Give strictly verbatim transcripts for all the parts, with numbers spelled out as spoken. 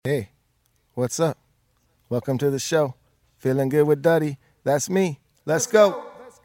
Hey, what's up? Welcome to the show. Feeling good with Duddy. That's me. Let's go.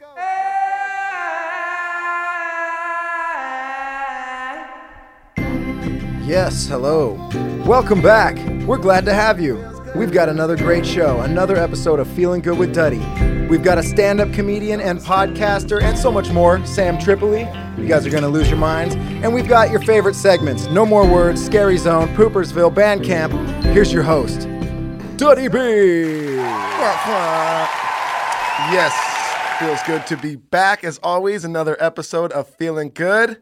Yes, hello. Welcome back. We're glad to have you. We've got another great show, another episode of Feeling Good with Duddy. We've got a stand-up comedian and podcaster and so much more, Sam Tripoli. You guys are going to lose your minds. And we've got your favorite segments, No More Words, Scary Zone, Poopersville, Bandcamp. Here's your host, Duddy B. Yes, feels good to be back. As always, another episode of Feeling Good.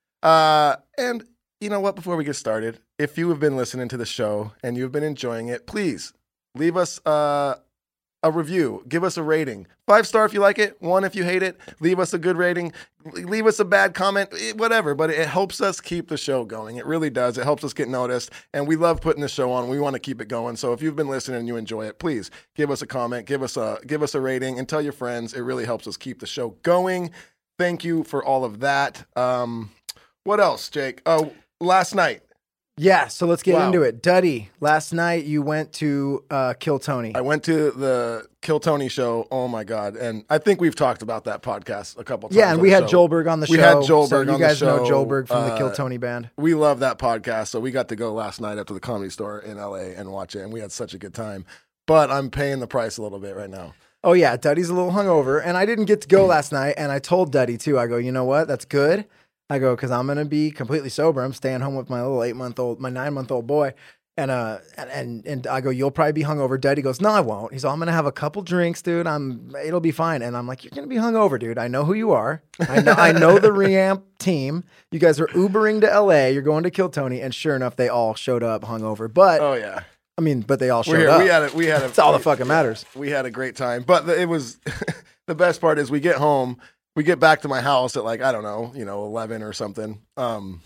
Uh, and you know what? Before we get started, if you have been listening to the show and you've been enjoying it, please leave us uh, a review. Give us a rating. Five star if you like it. One if you hate it. Leave us a good rating. Leave us a bad comment. Whatever. But it helps us keep the show going. It really does. It helps us get noticed. And we love putting the show on. We want to keep it going. So if you've been listening and you enjoy it, please give us a comment. Give us a give us a rating and tell your friends. It really helps us keep the show going. Thank you for all of that. Um, what else, Jake? Oh. Last night. Yeah, so let's get Wow. into it. Duddy, last night you went to uh, Kill Tony. I went to the Kill Tony show. Oh my God. And I think we've talked about that podcast a couple times. Yeah, and we had show. Joelberg on the show. We had Joelberg so on you guys the show. know Joelberg from the Kill Uh, Tony band. We love that podcast. So we got to go last night up to the Comedy Store in L A and watch it. And we had such a good time. But I'm paying the price a little bit right now. Oh yeah, Duddy's a little hungover. And I didn't get to go last night. And I told Duddy too. I go, you know what? That's good. I go, because I'm going to be completely sober. I'm staying home with my little eight-month-old, my nine-month-old boy. And uh, and and I go, you'll probably be hungover. Duddy goes, no, I won't. He's all, I'm going to have a couple drinks, dude. I'm, it'll be fine. And I'm like, you're going to be hungover, dude. I know who you are. I know, I know the Reamp team. You guys are Ubering to L A. You're going to Kill Tony. And sure enough, they all showed up hungover. But, Oh, yeah. I mean, but they all showed We're here. up. We had a, we had a, That's all that fucking matters. We had a great time. But the, it was, the best part is we get home. We get back to my house at like, I don't know, you know, eleven or something. Um,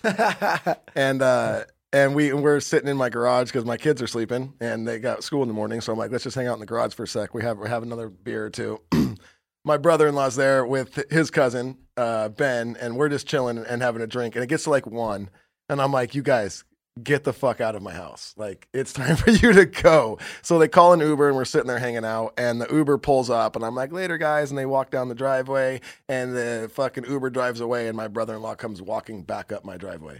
and uh, and we, we're sitting in my garage because my kids are sleeping and they got school in the morning. So I'm like, let's just hang out in the garage for a sec. We have, we have another beer or two. My brother-in-law's there with his cousin, uh, Ben, and we're just chilling and having a drink. And it gets to like one. And I'm like, you guys, get the fuck out of my house. Like, it's time for you to go. So they call an Uber and we're sitting there hanging out and the Uber pulls up and I'm like, later guys. And they walk down the driveway and the fucking Uber drives away and my brother-in-law comes walking back up my driveway.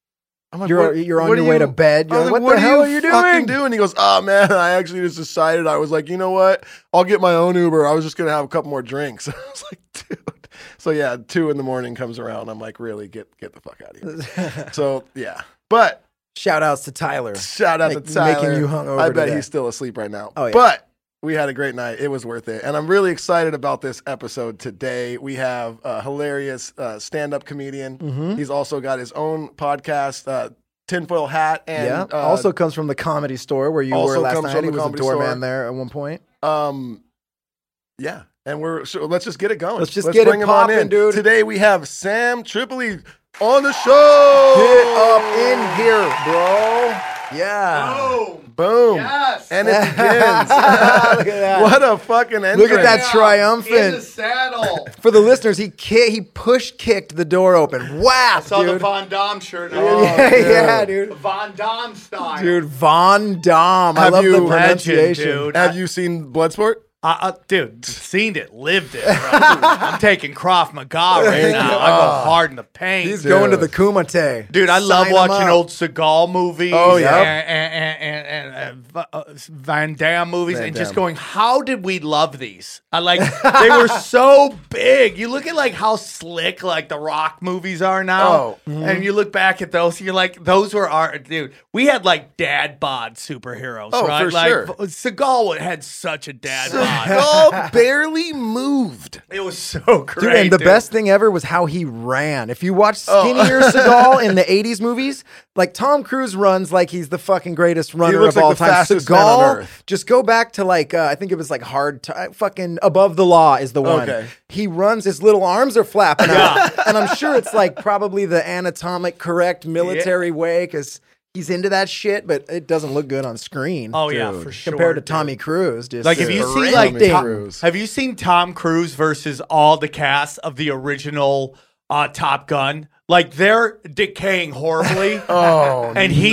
I'm like, You're, what, you're on what your you, way to bed. You're I was like, like, what, the hell are you fucking doing? doing? He goes, oh man, I actually just decided. I was like, you know what? I'll get my own Uber. I was just going to have a couple more drinks. I was like, dude. So yeah, two in the morning comes around. I'm like, really get, get the fuck out of here. So yeah, but Shout outs to Tyler. shout out Make- to Tyler. making you hungover I bet today. he's still asleep right now. Oh, yeah. But we had a great night. It was worth it. And I'm really excited about this episode today. We have a hilarious uh, stand-up comedian. Mm-hmm. He's also got his own podcast, uh, Tinfoil Hat. And yeah. uh, also comes from the Comedy Store where you also were last comes night. from He the was a Comedy doorman Store. there at one point. Um, yeah. And we're so let's just get it going. Let's just get it bring him on popping, in. dude. Today we have Sam Tripoli on the show. Get up in here, bro. Yeah. Boom! Boom. Yes! And it begins. Look at that. What a fucking entrance. Look at that Yeah, triumphant- In the saddle. For the listeners, he ki- he push kicked the door open. Wow, I saw dude. the Von Damme shirt. Oh, yeah, dude. yeah, dude. Von Damme style. Dude, Von Damme. I Have love you- the Legend, pronunciation. dude. Have you seen Bloodsport? Uh, uh, dude, seen it, lived it, bro. I'm taking Krav Maga right now. I go hard in the paint. He's Dude. going to the Kumite. Dude, I love Sign him watching up. old Seagal movies. Oh, yeah. and, and, and, and, and uh, uh, Van Damme movies, Van and just Damme. going, how did we love these? I like they were so big. You look at like how slick like the Rock movies are now, Oh. and you look back at those, and you're like, those were our dude. We had like dad bod superheroes, Oh, right? for like sure. Seagal had such a dad bod. Seagal barely moved. It was so great, Dude, and the dude. best thing ever was how he ran. If you watch Oh. skinnier Seagal in the eighties movies, like Tom Cruise runs like he's the fucking greatest runner looks of like all the time. fastest man on Seagal, earth. just go back to like, uh, I think it was like hard, t- fucking Above the Law is the one. Okay. He runs, his little arms are flapping out. And I'm sure it's like probably the anatomic correct military way because he's into that shit, but it doesn't look good on screen. Oh yeah, Dude. for sure. compared to dude. Tommy Cruise. Just Like, have you uh, seen like Tommy Tom, Cruise. have you seen Tom Cruise versus all the cast of the original uh, Top Gun? Like they're decaying horribly, Oh, and he's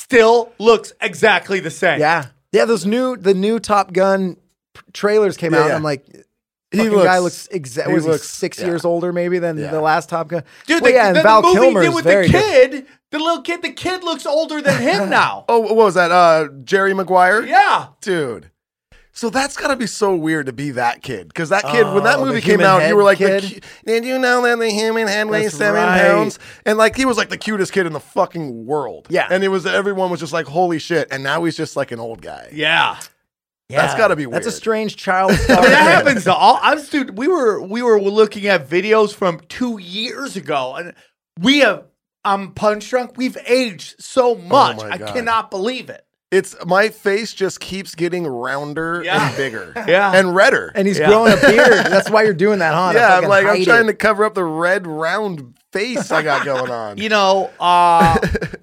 still looks exactly the same. Yeah, yeah. Those new the new Top Gun p- trailers came Yeah, out. yeah. And I'm like, He fucking looks- guy looks exactly. he Was looks- he six yeah. years older maybe than Yeah. the last Top Gun? Dude, Well, the, yeah, and the, Val the movie Kilmer did is with very the good. kid, the little kid, the kid looks older than him now. Oh, what was that? Uh, Jerry Maguire? Yeah. Dude. So that's got to be so weird to be that kid. Because that kid, when that Oh, the movie came human out, head you were like, kid? the, cu- did you know that the human head weighs That's seven right. pounds? And like, he was like the cutest kid in the fucking world. Yeah. And it was, everyone was just like, holy shit. And now he's just like an old guy. Yeah. That's got to be weird. That's a strange child I star. mean, that happens to all. I was, dude. We were we were looking at videos from two years ago, and we have. I'm punch drunk. We've aged so much. my I God. cannot believe it. It's, my face just keeps getting rounder Yeah. and bigger. Yeah. And redder. And he's Yeah. growing a beard. That's why you're doing that, huh? To yeah, I'm fucking like, I'm hide trying it. to cover up the red, round face I got going on. You know, uh,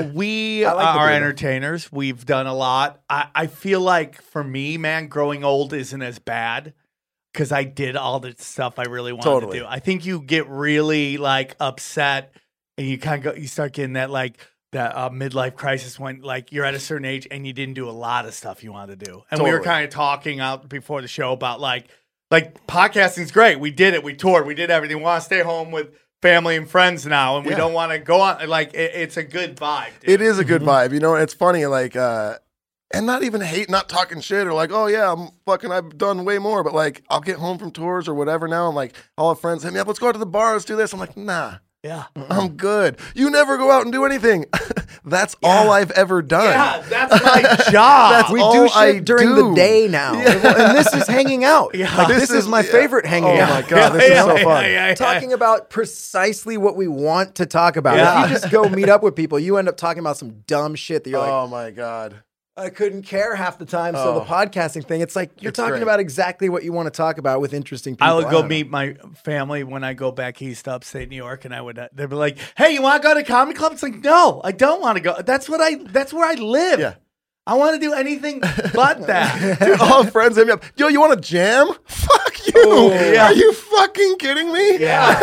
we I like the are beard. entertainers. We've done a lot. I, I feel like for me, man, growing old isn't as bad because I did all the stuff I really wanted Totally. to do. I think you get really like upset and you kind of go, you start getting that like that uh, midlife crisis when like you're at a certain age and you didn't do a lot of stuff you wanted to do. And we were Totally. kind of talking out before the show about like like podcasting's great. We did it. We toured. We did everything. We want to stay home with family and friends now, and we Yeah. don't want to go on. Like it, it's a good vibe. Dude. It is a good vibe. You know, it's funny, like, uh, and not even hate, not talking shit or like, oh yeah, I'm fucking, I've done way more. But like, I'll get home from tours or whatever now. I'm like, all the friends hit me up, let's go out to the bar, let's do this. I'm like, nah, Yeah. I'm good. You never go out and do anything. That's all I've ever done. Yeah, that's my job. That's We all do shit I during do. the day now. And this is hanging out. Yeah. Like, this, This is, is- my yeah. favorite hanging Oh out. my God, this is so fun. yeah, yeah. Talking about precisely what we want to talk about. Yeah. If you just go meet up with people, you end up talking about some dumb shit that you're like, Oh my God. I couldn't care half the time. So Oh. the podcasting thing, it's like you're It's talking great. about exactly what you want to talk about with interesting people. I would go don't know. meet my family when I go back east to upstate New York, and I would uh, they'd be like, "Hey, you want to go to comedy club?" It's like, no, I don't want to go. That's what I. That's where I live. Yeah. I want to do anything but that. Dude, all friends hit me up. Yo, you want to jam? Fuck you. Oh, yeah. Are you fucking kidding me? Yeah.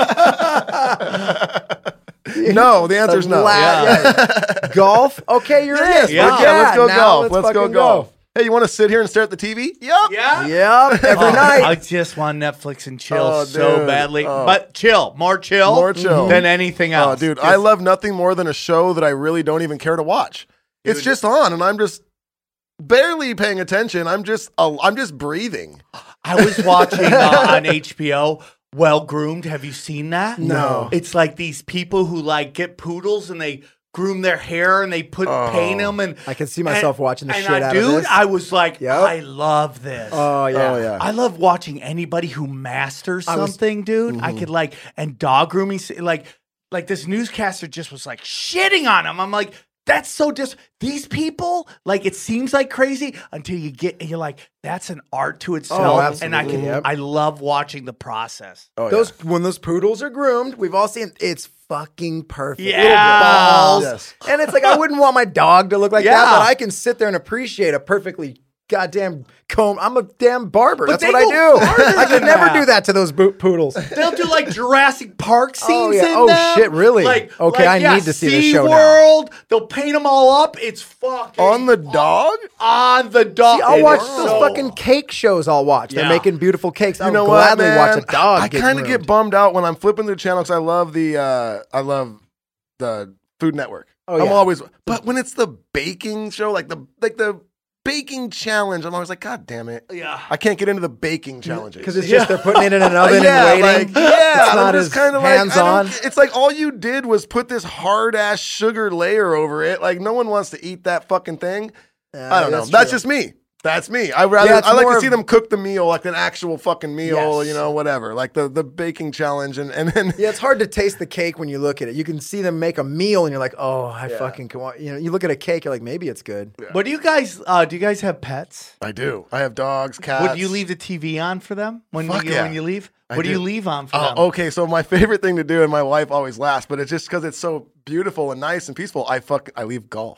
No, the answer's no. La- Yeah. yeah. Golf? Okay, you're Yes, in. yeah. yeah, let's go now golf. Let's, go fucking golf. Hey, you want to sit here and stare at the T V? Yep. Yeah. Yep, every Oh, night. I just want Netflix and chill Oh, so dude. badly, Oh. but chill, more chill, More chill. than anything Oh, else. dude, Just- I love nothing more than a show that I really don't even care to watch. It's Dude. just on, and I'm just barely paying attention. I'm just, uh, I'm just breathing. I was watching uh, on H B O Well Groomed. Have you seen that? No. It's like these people who like get poodles and they groom their hair and they put Oh. paint them and I can see myself and- watching the and shit I, out dude, of this. I was like, Yep. I love this. oh, yeah. Oh yeah. I love watching anybody who masters I was- something, dude. Mm-hmm. I could like and dog grooming, like like this newscaster just was like shitting on him. I'm like, that's so dis. These people, like, it seems like crazy until you get, you're like, that's an art to itself, and I absolutely, can, yep. I love watching the process. Oh, Those yeah. when those poodles are groomed, we've all seen it's fucking perfect. Yeah. Little balls. Yes. And it's like I wouldn't want my dog to look like Yeah. that, but I can sit there and appreciate a perfectly goddamn comb. I'm a damn barber. But That's they what I go do. farther I could than never that. do that to those bo- poodles. They'll do like Jurassic Park scenes Oh, yeah. in Oh, them. shit, really? Like, Okay, like, I yeah, need to see this show now. SeaWorld, they'll paint them all up. It's fucking On the dog? on the dog. See, I'll It watch is those so- fucking cake shows. I'll watch. They're Yeah. making beautiful cakes. You I'll know what, gladly man? watch a dog. I get kind of groomed. get bummed out when I'm flipping through the channel because I love the, uh, I love the Food Network. Oh, I'm yeah. always, but when it's the baking show, like the like the baking challenge, I'm always like, God damn it, Yeah. I can't get into the baking challenges because it's just they're putting it in an oven yeah, and waiting. like, yeah, it's I'm not just as kinda like, I don't hands-on. get- It's like all you did was put this hard ass sugar layer over it. Like no one wants to eat that fucking thing. I don't know. That's, true. just me. That's me. I rather Yeah, it's I like more to see of- them cook the meal like an actual fucking meal, Yes. you know, whatever. Like the the baking challenge and and then Yeah, it's hard to taste the cake when you look at it. You can see them make a meal, and you're like, "Oh, I fucking can." Want, you know, you look at a cake, you're like, "Maybe it's good." What do you guys? Uh, do you guys have pets? I do. I have dogs, cats. Would you leave the T V on for them when Fuck you yeah. when you leave? I What do. you do. leave on for Oh, them? okay, so my favorite thing to do, and my wife always laughs, but it's just because it's so beautiful and nice and peaceful. I fuck. I leave golf.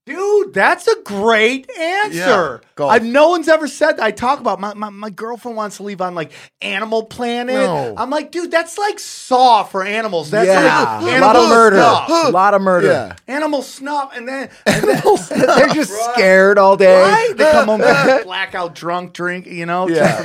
Dude, that's a great answer. Yeah, golf. I've, no one's ever said that. I talk about my, my my girlfriend wants to leave on like Animal Planet. No. I'm like, dude, that's like Saw for animals. That's yeah, like a lot of animal murder, snuff. a lot of murder. Yeah. Animal snuff, and then, and then They're just scared all day. right? They come home blackout drunk, drink, you know. Yeah.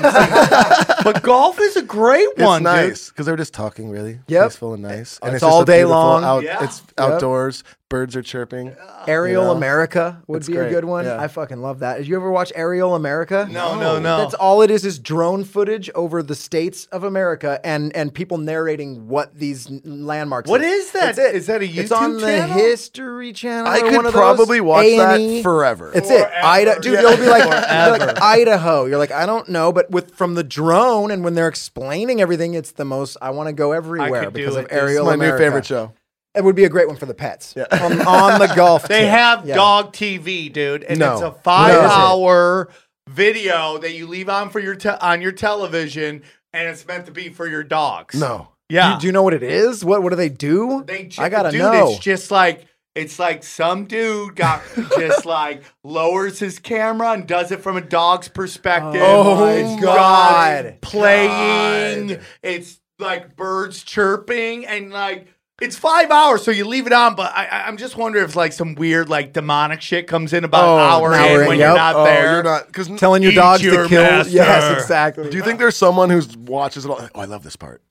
But golf is a great It's one, nice because they're just talking really Yep. peaceful and nice. And It's just all a day beautiful long. Out, Yeah. It's outdoors. Birds are chirping. Aerial You know? America would It's be great. a good one. Yeah. I fucking love that. Did you ever watch Aerial America? No, no, no. That's all it is is drone footage over the states of America and and people narrating what these n- landmarks What are. is that? That's it. Is that a It's on YouTube the channel? History Channel. I or could one of those. probably watch A and that E. forever. It's it. Forever. Ida, dude, Yeah. it'll be like, it'll be like Forever. Idaho. You're like, I don't know, but with from the drone and when they're explaining everything, it's the most. I want to go everywhere could do because it. of This is Aerial my America. new favorite show. It would be a great one for the pets Yeah. on, on the golf. They tip. have Yeah. dog T V, dude, and No. it's a What is it? five-hour video that you leave on for your te- on your television, and it's meant to be for your dogs. No. yeah, Do, do you know what it is? What what do they do? they ju- I gotta dude, know. It's just like it's like some dude got just like lowers his camera and does it from a dog's perspective. Oh my It's God. dogs playing. God. It's like birds chirping and like. It's five hours, so you leave it on. But I, I- I'm just wondering if like some weird like demonic shit comes in about Oh, an hour an hour in in, when yep. you're not Oh, there. you're not because. Telling your Eat dogs your to kill. master. Yes, exactly. Do you think there's someone who watches it all? Oh, I love this part.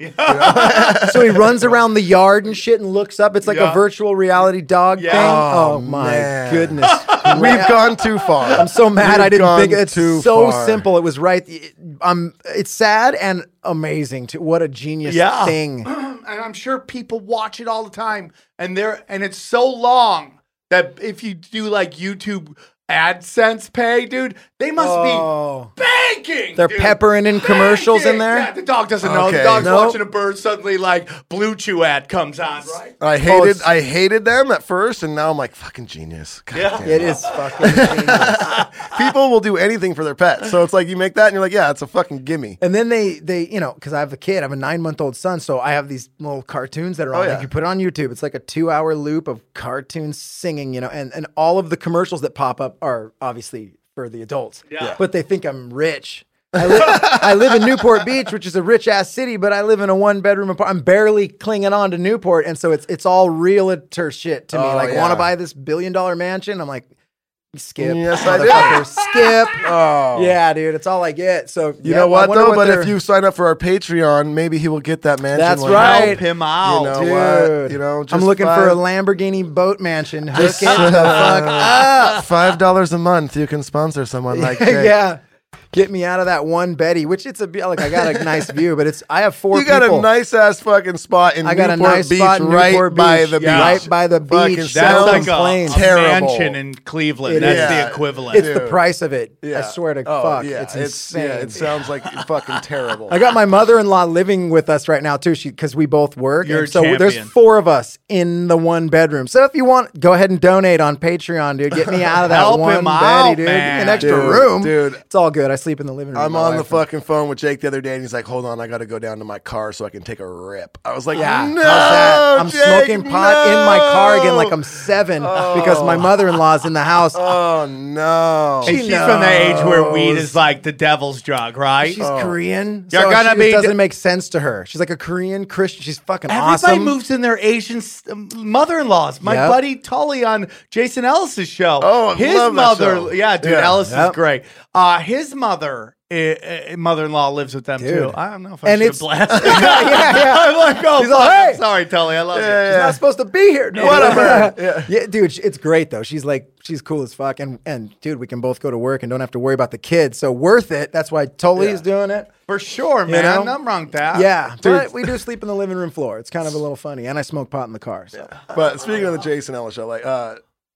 So he runs around the yard and shit and looks up. It's like Yeah. a virtual reality dog Yeah. thing. Oh, Oh, my man. goodness. We've gone too far. I'm so mad We've I didn't gone think it's too so far. simple. It was right. Um, it's sad and amazing. To what a genius Yeah. thing. And I'm sure people watch it all the time, and they're and it's so long that if you do like YouTube AdSense pay, dude, they must Oh. be banking. They're dude. peppering in commercials in Banking. there? Yeah, the dog doesn't know. The Okay. dog's Nope. watching a bird. Suddenly, like Blue Chew ad comes on. Right? I Oh, hated. it's- I hated them at first, and now I'm like fucking genius. God Yeah. damn It is fucking genius. People will do anything for their pets, so it's like you make that, and you're like, yeah, it's a fucking gimme. And then they, they, you know, because I have a kid, I have a nine month old son, so I have these little cartoons that are on. Oh, yeah. Like you put it on YouTube, it's like a two hour loop of cartoons singing, you know, and and all of the commercials that pop up are obviously for the adults. Yeah. But they think I'm rich. I live, I live in Newport Beach, which is a rich ass city, but I live in a one bedroom apartment. I'm barely clinging on to Newport, and so it's it's all realtor shit to me. Oh, like, yeah. want to buy this billion dollar mansion? I'm like, skip. Yes, I do. motherfucker, skip. Oh, Yeah, dude, it's all I get. So You yeah, know I what wonder though? But they're- if you sign up for our Patreon, maybe he will get that mansion. That's one right. day. Help him out. You know Dude, what? You know, just I'm looking five, for a Lamborghini boat mansion. Hook Just, it the fuck up. Five dollars a month. You can sponsor someone like Jake. yeah, get me out of that one Betty. Which it's a be- like I got a nice view, but it's I have four. You got people. a nice ass fucking spot in I got Newport a nice Beach, spot in right Newport by Beach. the beach. Yeah. right by the Fucking beach. That's sounds no like a, complaints. a terrible. mansion in Cleveland. It That's is. the equivalent. It's the Dude. price of it. I Yeah. swear to Oh, fuck, yeah. it's insane. yeah, it sounds like fucking terrible. I got my mother-in-law living with us right now too. She because we both work. You're and so a there's champion. four of us in the one bedroom. So if you want, go ahead and donate on Patreon, dude. Get me out of that Help one him Betty, out, dude. man. Give me an extra Dude, room, dude. It's all good. I sleep in the living room. I'm My on the wife- fucking phone with Jake the other day, and he's like, "Hold on, I got to go down to my car so I can take a rip." I was like, Yeah, "No, how's that? I'm Jake, smoking pot in my car again, like I'm no." seven because my mother-in-law's in the house. Oh no! And She she's from the age where weed knows. is like the devil's drug, right? She's Korean. You're so gonna she, be- it doesn't make sense to her. She's like a Korean Christian. She's fucking Everybody awesome. moves in their Asian s- um, mother-in-laws. My Yep. buddy Tully on Jason Ellis's show. Oh, I his love that mother, show. yeah, dude, Yeah. Ellis Yep. is great. Uh, his mother, uh, uh, mother-in-law lives with them Dude. too. I don't know if I And should have it's- blasted. yeah, yeah. I'm like, oh, He's all, fuck, I'm "Hey." sorry, Tully, I love you. Yeah, She's yeah. not supposed to be here. No, Whatever. Yeah. yeah, dude, it's great though. She's like, she's cool as fuck, and and dude, we can both go to work and don't have to worry about the kids. So worth it. That's why Tully's Yeah. doing it. For sure, man. know? Nothing wrong with that. Yeah, Dude. but we do sleep in the living room floor. It's kind of a little funny, and I smoke pot in the car. So. But speaking of the Jason Ellis show, like, uh,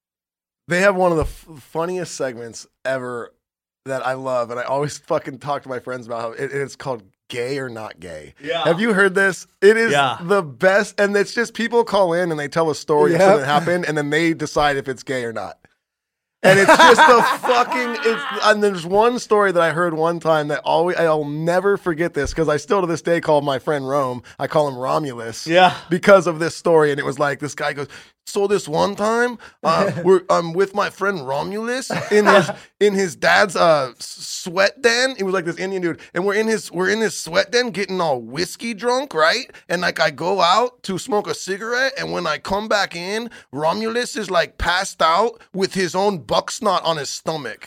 they have one of the f- funniest segments ever that I love, and I always fucking talk to my friends about how it, it's called "Gay or Not Gay." Yeah. Have you heard this? It is Yeah. the best, and it's just people call in and they tell a story of Yep. something that happened, and then they decide if it's gay or not. And it's just the fucking. It's, and there's one story that I heard one time that always I'll never forget this because I still to this day call my friend Rome. I call him Romulus. Yeah. Because of this story, and it was like this guy goes, So this one time, uh, we're I'm with my friend Romulus in his in his dad's uh sweat den. He was like this Indian dude, and we're in his we're in his sweat den getting all whiskey drunk, right? And like I go out to smoke a cigarette, and when I come back in, Romulus is like passed out with his own buck snot on his stomach.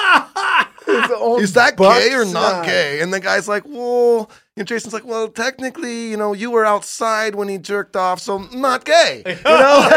Is that gay or not gay? And the guy's like, well, and Jason's like, well, technically, you know, you were outside when he jerked off, so not gay. You know?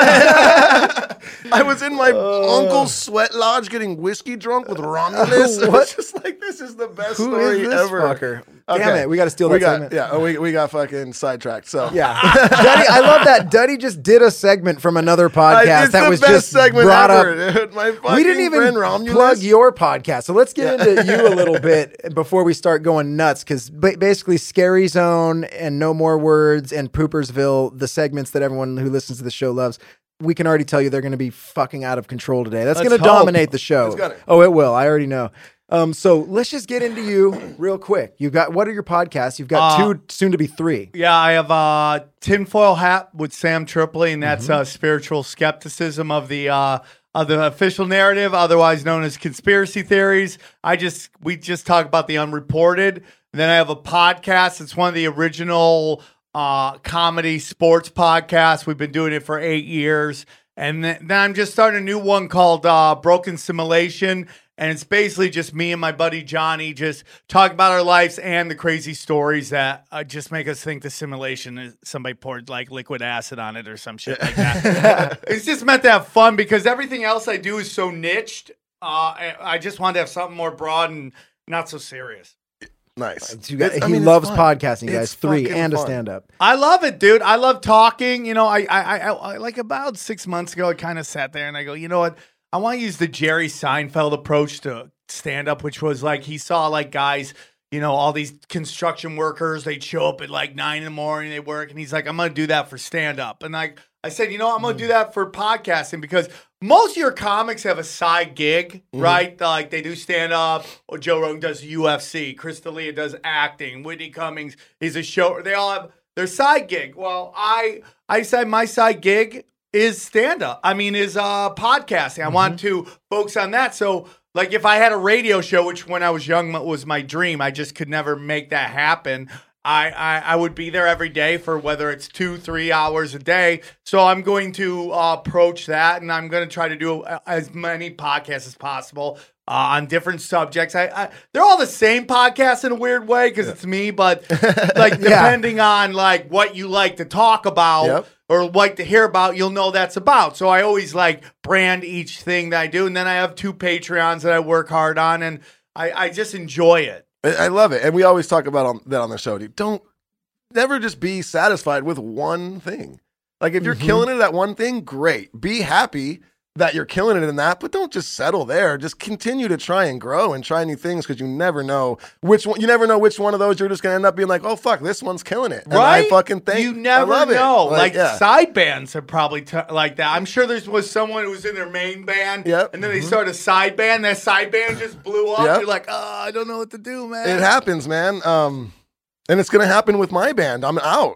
I was in my uh, uncle's sweat lodge getting whiskey drunk with Romulus. Uh, what? It's just like, this is the best Who story is this ever. Fucker? Okay. Damn it, we got to steal we that got, segment. Yeah, oh, we, we got fucking sidetracked. So yeah, Duddy, I love that. Duddy just did a segment from another podcast I, it's that the was best just segment brought ever, up. Dude. My fucking We didn't even friend Romulus. plug your podcast, so let's get yeah. into you a little bit before we start going nuts. Because basically, Scary Zone and No More Words and Poopersville, the segments that everyone who listens to the show loves. We can already tell you they're going to be fucking out of control today. That's going to dominate the show. Gonna. Oh, it will. I already know. Um, so let's just get into you real quick. You've got, what are your podcasts? You've got uh, two, soon to be three. Yeah, I have uh, Tinfoil Hat with Sam Tripoli, and that's mm-hmm. uh, spiritual skepticism of the uh, of the official narrative, otherwise known as conspiracy theories. I just we just talk about the unreported. And then I have a podcast. It's one of the original uh, comedy sports podcasts. We've been doing it for eight years. And then, then I'm just starting a new one called uh, Broken Simulation. And it's basically just me and my buddy Johnny just talk about our lives and the crazy stories that uh, just make us think the simulation is somebody poured like liquid acid on it or some shit like that. It's just meant to have fun because everything else I do is so niched. Uh, I, I just wanted to have something more broad and not so serious. Nice. You got, he I mean, loves podcasting, you guys. Three and fun. A stand-up. I love it, dude. I love talking. You know, I, I, I, I like about six months ago, I kind of sat there and I go, you know what? I want to use the Jerry Seinfeld approach to stand-up, which was like he saw like guys, you know, all these construction workers. They'd show up at like nine in the morning, they work, and he's like, I'm going to do that for stand-up. And like I said, you know, I'm going to do that for podcasting because most of your comics have a side gig, mm-hmm. right? Like they do stand-up, or Joe Rogan does U F C, Chris D'Elia does acting, Whitney Cummings is a show. They all have their side gig. Well, I I said my side gig is stand-up. I mean, is uh, podcasting. I mm-hmm. want to focus on that. So, like, if I had a radio show, which when I was young was my dream, I just could never make that happen. I, I, I would be there every day for whether it's two, three hours a day. So I'm going to uh, approach that, and I'm going to try to do as many podcasts as possible uh, on different subjects. I, I they're all the same podcasts in a weird way because yeah. it's me, but like depending yeah. on like what you like to talk about. Yep. Or like to hear about, you'll know that's about. So I always like brand each thing that I do. And then I have two Patreons that I work hard on, and I, I just enjoy it. I love it. And we always talk about on, that on the show. Dude. Don't never just be satisfied with one thing. Like if you're mm-hmm. killing it at one thing, great. Be happy that you're killing it in that, but don't just settle there. Just continue to try and grow and try new things because you never know which one. You never know which one of those you're just gonna end up being like, oh fuck, this one's killing it. And right? I fucking think you never I love know. It. Like, like yeah. side bands are probably t- like that. I'm sure there was someone who was in their main band, yep. and then they mm-hmm. started a side band. That side band just blew up. Yep. You're like, oh, I don't know what to do, man. It happens, man. Um, and it's gonna happen with my band. I'm out.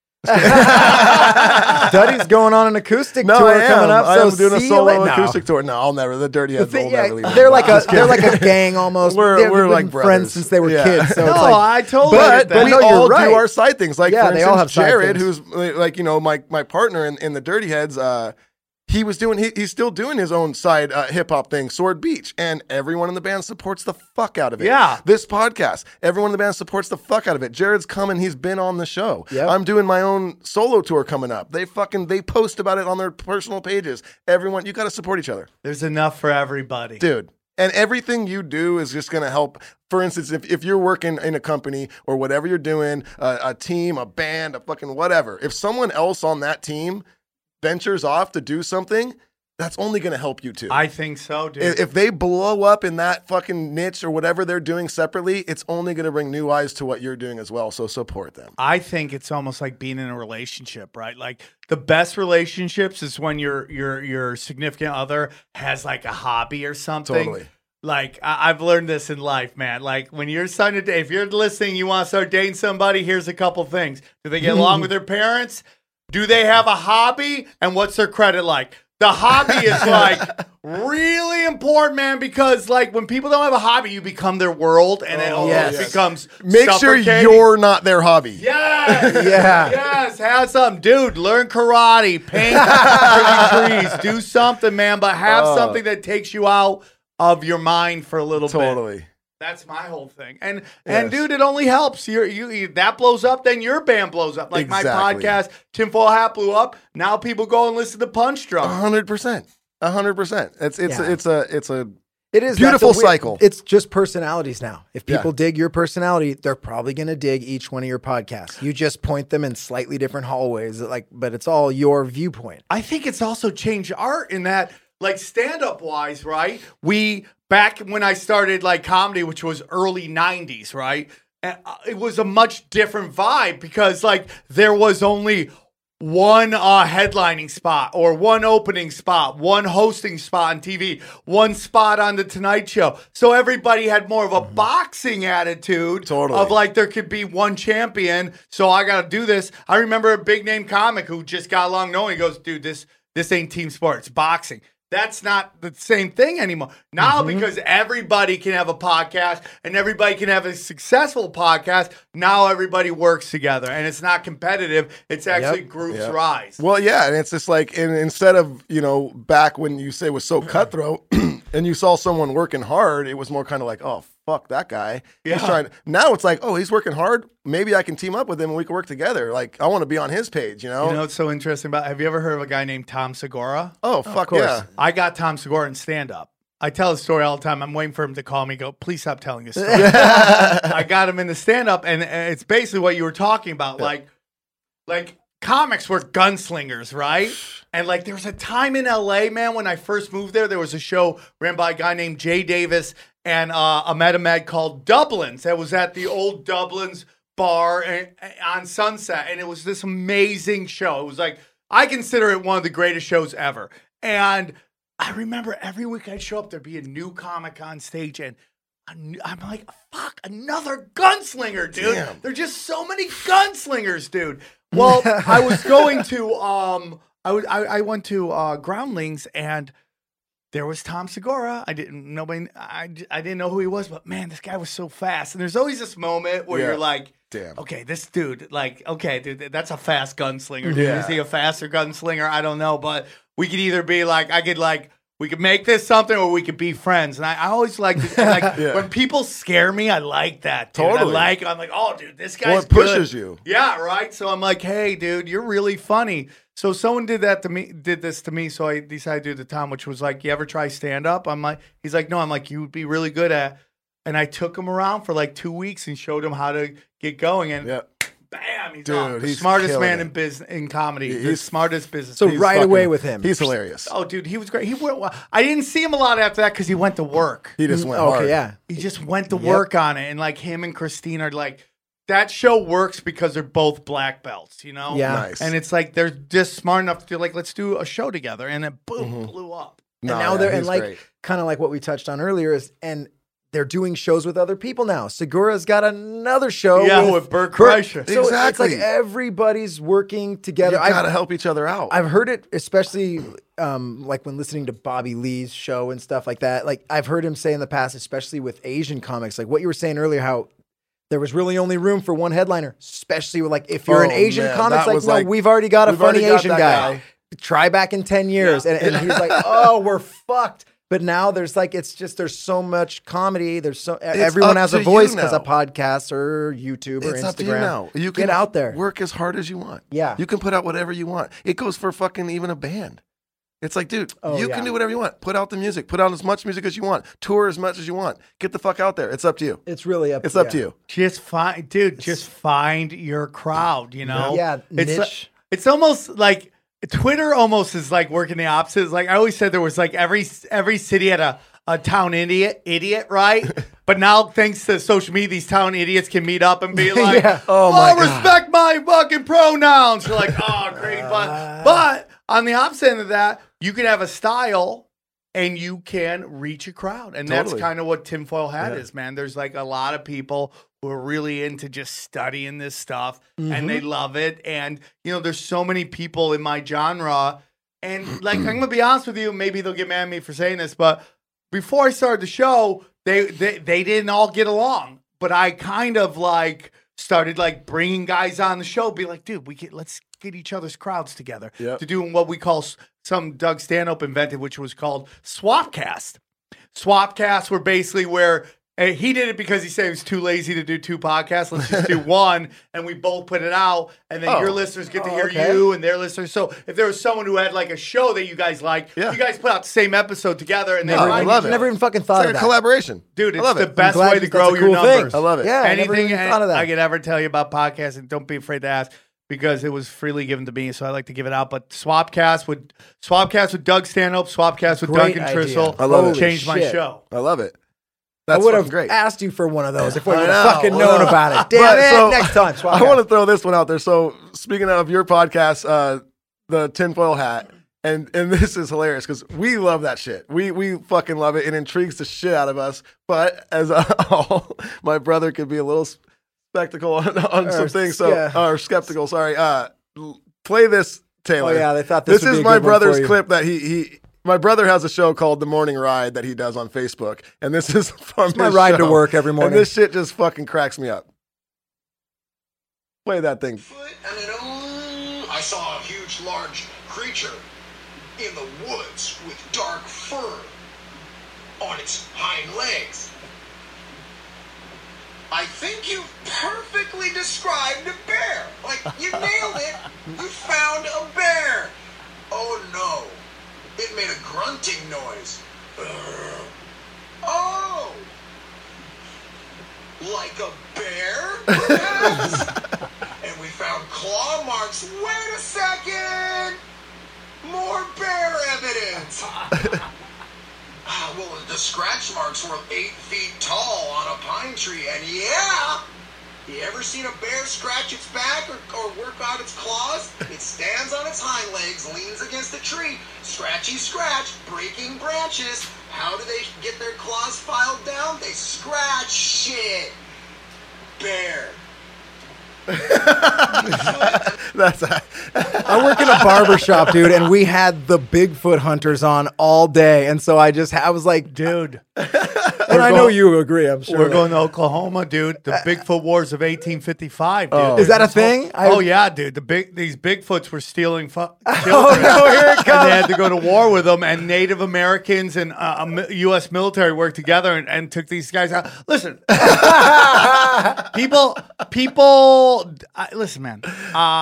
Duddy's going on an acoustic no, tour I am. coming up. I so am doing a see solo no. acoustic tour. No, I'll never. The Dirty Heads the will yeah, never leave. They're like a they're like a gang almost. We're They've we're been like friends brothers. since they were yeah. kids. So no, it's like, I totally. But, get that. but we no, all right. do our side things. Like yeah, for they instance, all have side Jared, things. who's like you know my my partner in, in the Dirty Heads. Uh, He was doing, he, he's still doing his own side uh, hip hop thing, Sword Beach, and everyone in the band supports the fuck out of it. Yeah. This podcast, everyone in the band supports the fuck out of it. Jared's coming, he's been on the show. Yep. I'm doing my own solo tour coming up. They fucking, they post about it on their personal pages. Everyone, you got to support each other. There's enough for everybody. Dude. And everything you do is just going to help. For instance, if, if you're working in a company or whatever you're doing, uh, a team, a band, a fucking whatever, if someone else on that team ventures off to do something, that's only going to help you too. I think so, dude. If, if they blow up in that fucking niche or whatever they're doing separately, it's only going to bring new eyes to what you're doing as well. So support them. I think it's almost like being in a relationship, right? Like the best relationships is when your your your significant other has like a hobby or something. Totally. Like I- I've learned this in life, man. Like when you're starting to date, if you're listening, you want to start dating somebody, here's a couple things. Do they get along with their parents? Do they have a hobby? And what's their credit like? The hobby is like really important, man, because like when people don't have a hobby, you become their world and it Oh, almost yes. becomes Make sure suffocating. you're not their hobby. Yes. Yeah. Yes. Have something. Dude, learn karate, paint pretty trees, do something, man, but have Uh. something that takes you out of your mind for a little bit. Totally. That's my whole thing. And and Yes. dude, it only helps. You're, you you that blows up, then your band blows up. Like my Exactly. podcast, Tinfoil Hat blew up. Now people go and listen to Punch A Drunk. hundred percent. A hundred percent. It's it's Yeah. it's a it's a It is Beautiful that's a weird- cycle. It's just personalities now. If Yeah. people dig your personality, they're probably going to dig each one of your podcasts. You just point them in slightly different hallways, like, but it's all your viewpoint. I think it's also changed art in that, like stand up wise, right? We back when I started like comedy, which was early nineties, right? And uh, it was a much different vibe because like there was only one uh, headlining spot or one opening spot, one hosting spot on T V, one spot on the Tonight Show. So everybody had more of a boxing attitude Totally. of like there could be one champion. So I got to do this. I remember a big name comic who just got along knowing. He goes, dude, this this ain't team sport. It's boxing. That's not the same thing anymore. Now, Mm-hmm. because everybody can have a podcast and everybody can have a successful podcast, now everybody works together and it's not competitive. It's actually groups Yep. rise. Well, yeah, and it's just like, and instead of, you know, back when you say it was so cutthroat and you saw someone working hard, it was more kind of like, oh, fuck that guy. He's Yeah. trying. Now it's like, oh, he's working hard. Maybe I can team up with him and we can work together. Like, I want to be on his page, you know? You know what's so interesting about? Have you ever heard of a guy named Tom Segura? oh, fuck course. yeah. I got Tom Segura in stand up. I tell his story all the time. I'm waiting for him to call me and go, please stop telling this story. I got him in the stand up, and uh, it's basically what you were talking about. Like, like comics were gunslingers, right? And like there was a time in L A, man, when I first moved there, there was a show ran by a guy named Jay Davis and uh, Ahmed Ahmed called Dublin's. That was at the old Dublin's bar and, on Sunset, and it was this amazing show. It was like, I consider it one of the greatest shows ever. And I remember every week I'd show up, there'd be a new comic on stage, and I'm like, fuck, another gunslinger, dude. Damn. There're just so many gunslingers, dude. Well, I was going to, um, I, was, I, I went to uh, Groundlings, and there was Tom Segura. I didn't, nobody, I, I didn't know who he was, but man, this guy was so fast. And there's always this moment where Yeah. you're like, Damn. okay, this dude, like, okay, dude, that's a fast gunslinger, dude. Yeah. Is he a faster gunslinger? I don't know, but we could either be like, I could like, we could make this something, or we could be friends. And I, I always like, to, like Yeah. when people scare me, I like that, dude. Totally. I like, I'm like, oh, dude, this guy's Well, it good. pushes you. Yeah, right. So I'm like, hey, dude, you're really funny. So someone did that to me, did this to me. So I decided to do the Tom, which was like, you ever try stand up? I'm like, he's like, no. I'm like, you would be really good at. And I took him around for like two weeks and showed him how to get going. And Yeah. bam, he's, Dude, off. the he's smartest killing man it. in business in comedy. He- the he's- smartest business. So He's right fucking- away with him. He's hilarious. Oh, dude, he was great. He went. I didn't see him a lot after that because he went to work. He just went okay, hard. yeah. He just went to Yep. work on it, and like him and Christine are like, that show works because they're both black belts, you know? Yeah. Nice. And it's like they're just smart enough to like, let's do a show together, and it boom blew up. No, and now yeah, they're and he's like great. kind of like what we touched on earlier is and they're doing shows with other people now. Segura's got another show Yeah, with, with Burt Kreischer. So it's Exactly. like everybody's working You together. I've- gotta help each other out. I've heard it, especially um, like when listening to Bobby Lee's show and stuff like that. Like I've heard him say in the past, especially with Asian comics, like what you were saying earlier, how there was really only room for one headliner, especially with like if you're an Oh, Asian man, comic, that like was no, like, we've already got a we've already funny got Asian that guy. guy. Try back in ten years, and, and he's like, oh, we're fucked. But now there's like it's just there's so much comedy. There's so everyone up has a to voice you because now. of podcasts or YouTube or It's Instagram. up to you now. You can get out there. Work as hard as you want. Yeah. You can put out whatever you want. It goes for fucking even a band. It's like, dude, Oh, you yeah. can do whatever you want. Put out the music. Put out as much music as you want. Tour as much as you want. Get the fuck out there. It's up to you. It's really up. It's up yeah. to you. Just find, dude. Just find your crowd. You know. Yeah, It's niche. it's almost like Twitter. Almost is like working the opposite. It's like I always said, there was like every every city had a. A town idiot, idiot, right? But now, thanks to social media, these town idiots can meet up and be like, Yeah. Oh, "Oh, my God. respect my fucking pronouns." You're like, "Oh, great!" But, but on the opposite end of that, you can have a style, and you can reach a crowd. And Totally. that's kind of what Tinfoil Hat Yeah. is, man. There's like a lot of people who are really into just studying this stuff Mm-hmm. and they love it. And, you know, there's so many people in my genre. And like, I'm going to be honest with you, maybe they'll get mad at me for saying this, but before I started the show, they, they, they didn't all get along. But I kind of like started like bringing guys on the show, be like, dude, we get, let's get each other's crowds together Yep. to do what we call s- some Doug Stanhope invented, which was called Swapcast. Swapcasts were basically where uh, he did it because he said he was too lazy to do two podcasts. Let's just do one, and we both put it out, and then Oh. your listeners get to Oh, hear okay. you and their listeners. So if there was someone who had like a show that you guys like, Yeah. you guys put out the same episode together, and they No, I find love each it. Never even fucking It's thought like of a that. collaboration. Dude, it's I love the it. best glad way to that's grow a your cool thing. numbers. I love it. Yeah, I never Anything even thought of that. I could ever tell you about podcasting, don't be afraid to ask because it was freely given to me, so I like to give it out. But Swapcast with Swapcast with Doug Stanhope, Swapcast with Great Duncan idea. Trissel, I love it. changed my shit. show. I love it. I That's would fucking have great. asked you for one of those if we I would have know, fucking I known know. about it. Damn But, it! so, Next time, I want to throw this one out there. So speaking of your podcast, uh, the Tinfoil Hat, and and this is hilarious because we love that shit. We we fucking love it. It intrigues the shit out of us. But as all, my brother could be a little spectacle on, on Or some things. So yeah. or skeptical. Sorry. Uh, l- play this, Taylor. Oh yeah, they thought this, This would is be a my good one for brother's you. clip that he he. My brother has a show called The Morning Ride that he does on Facebook, and this is from It's my his ride to show. work every morning. And this shit just fucking cracks me up. Play that thing. foot, and then oh, I saw a huge, large creature in the woods with dark fur on its hind legs. I think you perfectly described a bear. Like, you nailed it. You found a bear. Oh no. It made a grunting noise. Ugh. Oh. Like a bear? Perhaps? And we found claw marks. Wait a second! More bear evidence! Ah, well, the scratch marks were eight feet tall on a pine tree, and yeah! You ever seen a bear scratch its back or, or work out its claws? It stands on its hind legs, leans against a tree, scratchy scratch, breaking branches. How do they get their claws filed down? They scratch shit. Bear. That's a, I work in a barber shop, dude, and we had the Bigfoot hunters on all day, and so I just I was like, Dude, and I know going- you agree, I'm sure. we're going to Oklahoma, dude. The Bigfoot Wars of eighteen fifty-five, dude. Oh. Is that a This whole- thing? I- oh yeah, dude. The big these Bigfoots were stealing fu- Oh children. no, here it And comes. they had to go to war with them, and Native Americans and uh, a mi- U S military worked together and, and took these guys out. Listen, people, people, I, listen, man. Uh,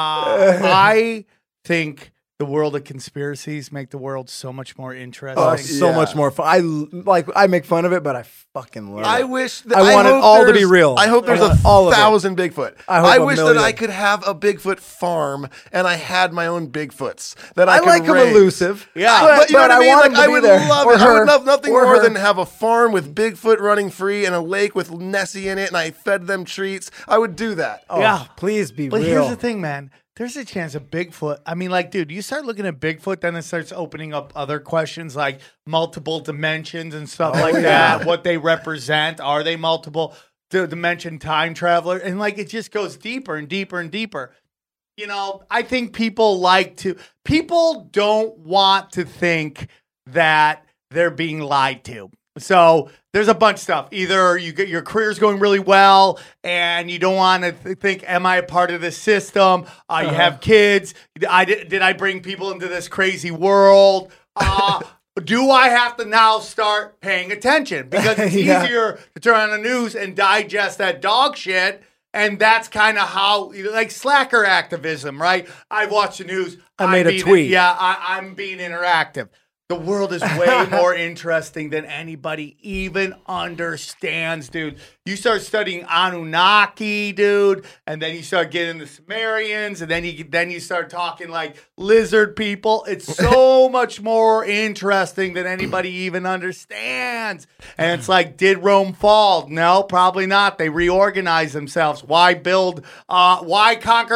I think the world of conspiracies make the world so much more interesting. Oh, so Yeah. much more fun. I l- like I make fun of it, but I fucking love I it. wish that, I want it hope all to be there's- real. I hope I there's want a all of it. thousand Bigfoot. I hope a wish that million. I could have a Bigfoot farm and I had my own Bigfoots that I, I could like them raise. elusive. Yeah. but, But you know but what I mean? want Like, them to I be would there. love Or it. I her. would love nothing Or more her. than have a farm with Bigfoot running free and a lake with Nessie in it, and I fed them treats. I would do that. Oh, Yeah. please be But real. here's the thing, man. There's a chance of Bigfoot. I mean, like, dude, you start looking at Bigfoot, then it starts opening up other questions like multiple dimensions and stuff like that. What they represent. Are they multiple d- dimension time traveler? And like, it just goes deeper and deeper and deeper. You know, I think people like to, people don't want to think that they're being lied to. So there's a bunch of stuff. Either you get your career's going really well and you don't want to th- think, am I a part of this system? Uh, you have kids. I did, did I bring people into this crazy world? Uh, do I have to now start paying attention? Because it's Yeah. easier to turn on the news and digest that dog shit. And that's kind of how, like, slacker activism, right? I've watched the news. I made I'm a being- tweet. Yeah, I, I'm being interactive. The world is way more interesting than anybody even understands, dude. You start studying Anunnaki, dude, and then you start getting the Sumerians, and then you then you start talking like lizard people. It's so much more interesting than anybody even understands. And it's like, did Rome fall? No, probably not. They reorganized themselves. Why build? Uh, why conquer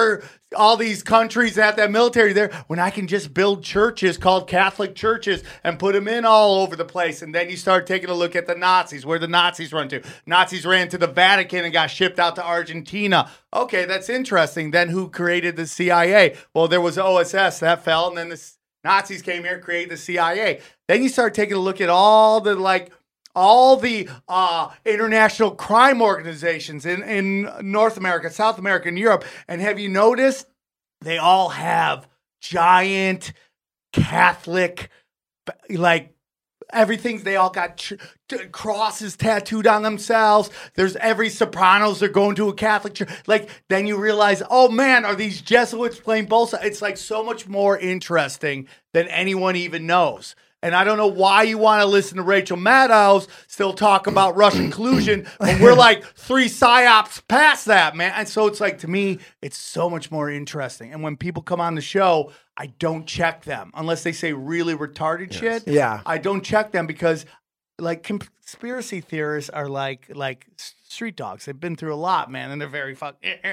all these countries that have that military there when I can just build churches called Catholic churches and put them in all over the place. And then you start taking a look at the Nazis, where the Nazis run to. Nazis ran to the Vatican and got shipped out to Argentina. Okay, that's interesting. Then who created the C I A? Well, there was O S S that fell, and then the Nazis came here, created the C I A. Then you start taking a look at all the like all the uh, international crime organizations in, in North America, South America, and Europe. And have you noticed they all have giant Catholic, like everything. They all got ch- t- crosses tattooed on themselves. There's every Sopranos. They're going to a Catholic church. Like, then you realize, oh man, are these Jesuits playing both sides? It's like so much more interesting than anyone even knows. And I don't know why you want to listen to Rachel Maddow still talk about Russian collusion, but we're like three psyops past that, man. And so it's like, to me, it's so much more interesting. And when people come on the show, I don't check them unless they say really retarded yes. shit. Yeah. I don't check them because like conspiracy theorists are like like street dogs. They've been through a lot, man, and they're very fuck.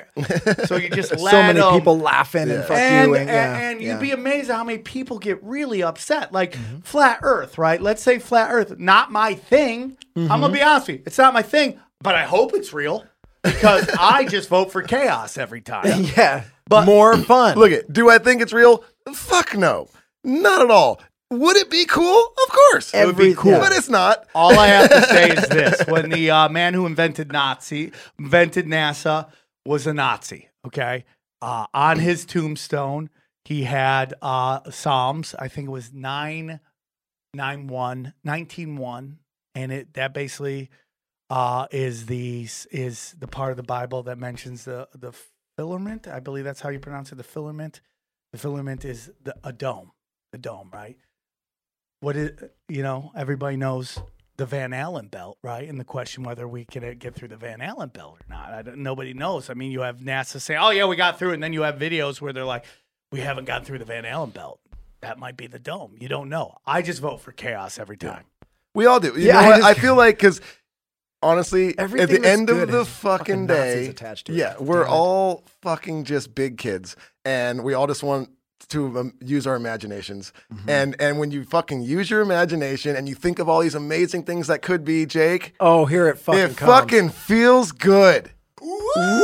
So you just let so many them. people laughing yeah. and fuck and, you, and, yeah, and you'd yeah. be amazed at how many people get really upset. Like mm-hmm. flat Earth, right? Let's say flat Earth, not my thing. Mm-hmm. I'm gonna be honest with you, it's not my thing, but I hope it's real because I just vote for chaos every time. Yeah, but more fun. Look it. Do I think it's real? Fuck no, not at all. Would it be cool? Of course. Every, it would be cool. Yeah. But it's not. All I have to say is this. When the uh, man who invented Nazi, invented NASA, was a Nazi, okay? Uh, on his tombstone, he had uh, Psalms. I think it was nine, nine one, nineteen one. And it that basically uh, is the is the part of the Bible that mentions the, the filament. I believe that's how you pronounce it, the filament. The filament is the, a dome, the dome, right? What is, you know, everybody knows the Van Allen belt, right? And the question whether we can get through the Van Allen belt or not. I don't, nobody knows. I mean, you have NASA saying, oh, yeah, we got through it. And then you have videos where they're like, we haven't gotten through the Van Allen belt. That might be the dome. You don't know. I just vote for chaos every time. Yeah. We all do. You yeah, know I, what? just, I feel like, because honestly, Everything at the end of the fucking fucking day, attached to yeah, it. we're Damn all it. fucking just big kids. And we all just want to um, use our imaginations. Mm-hmm. And and when you fucking use your imagination and you think of all these amazing things that could be, Jake. Oh, here it fucking It comes. fucking feels good. Woo!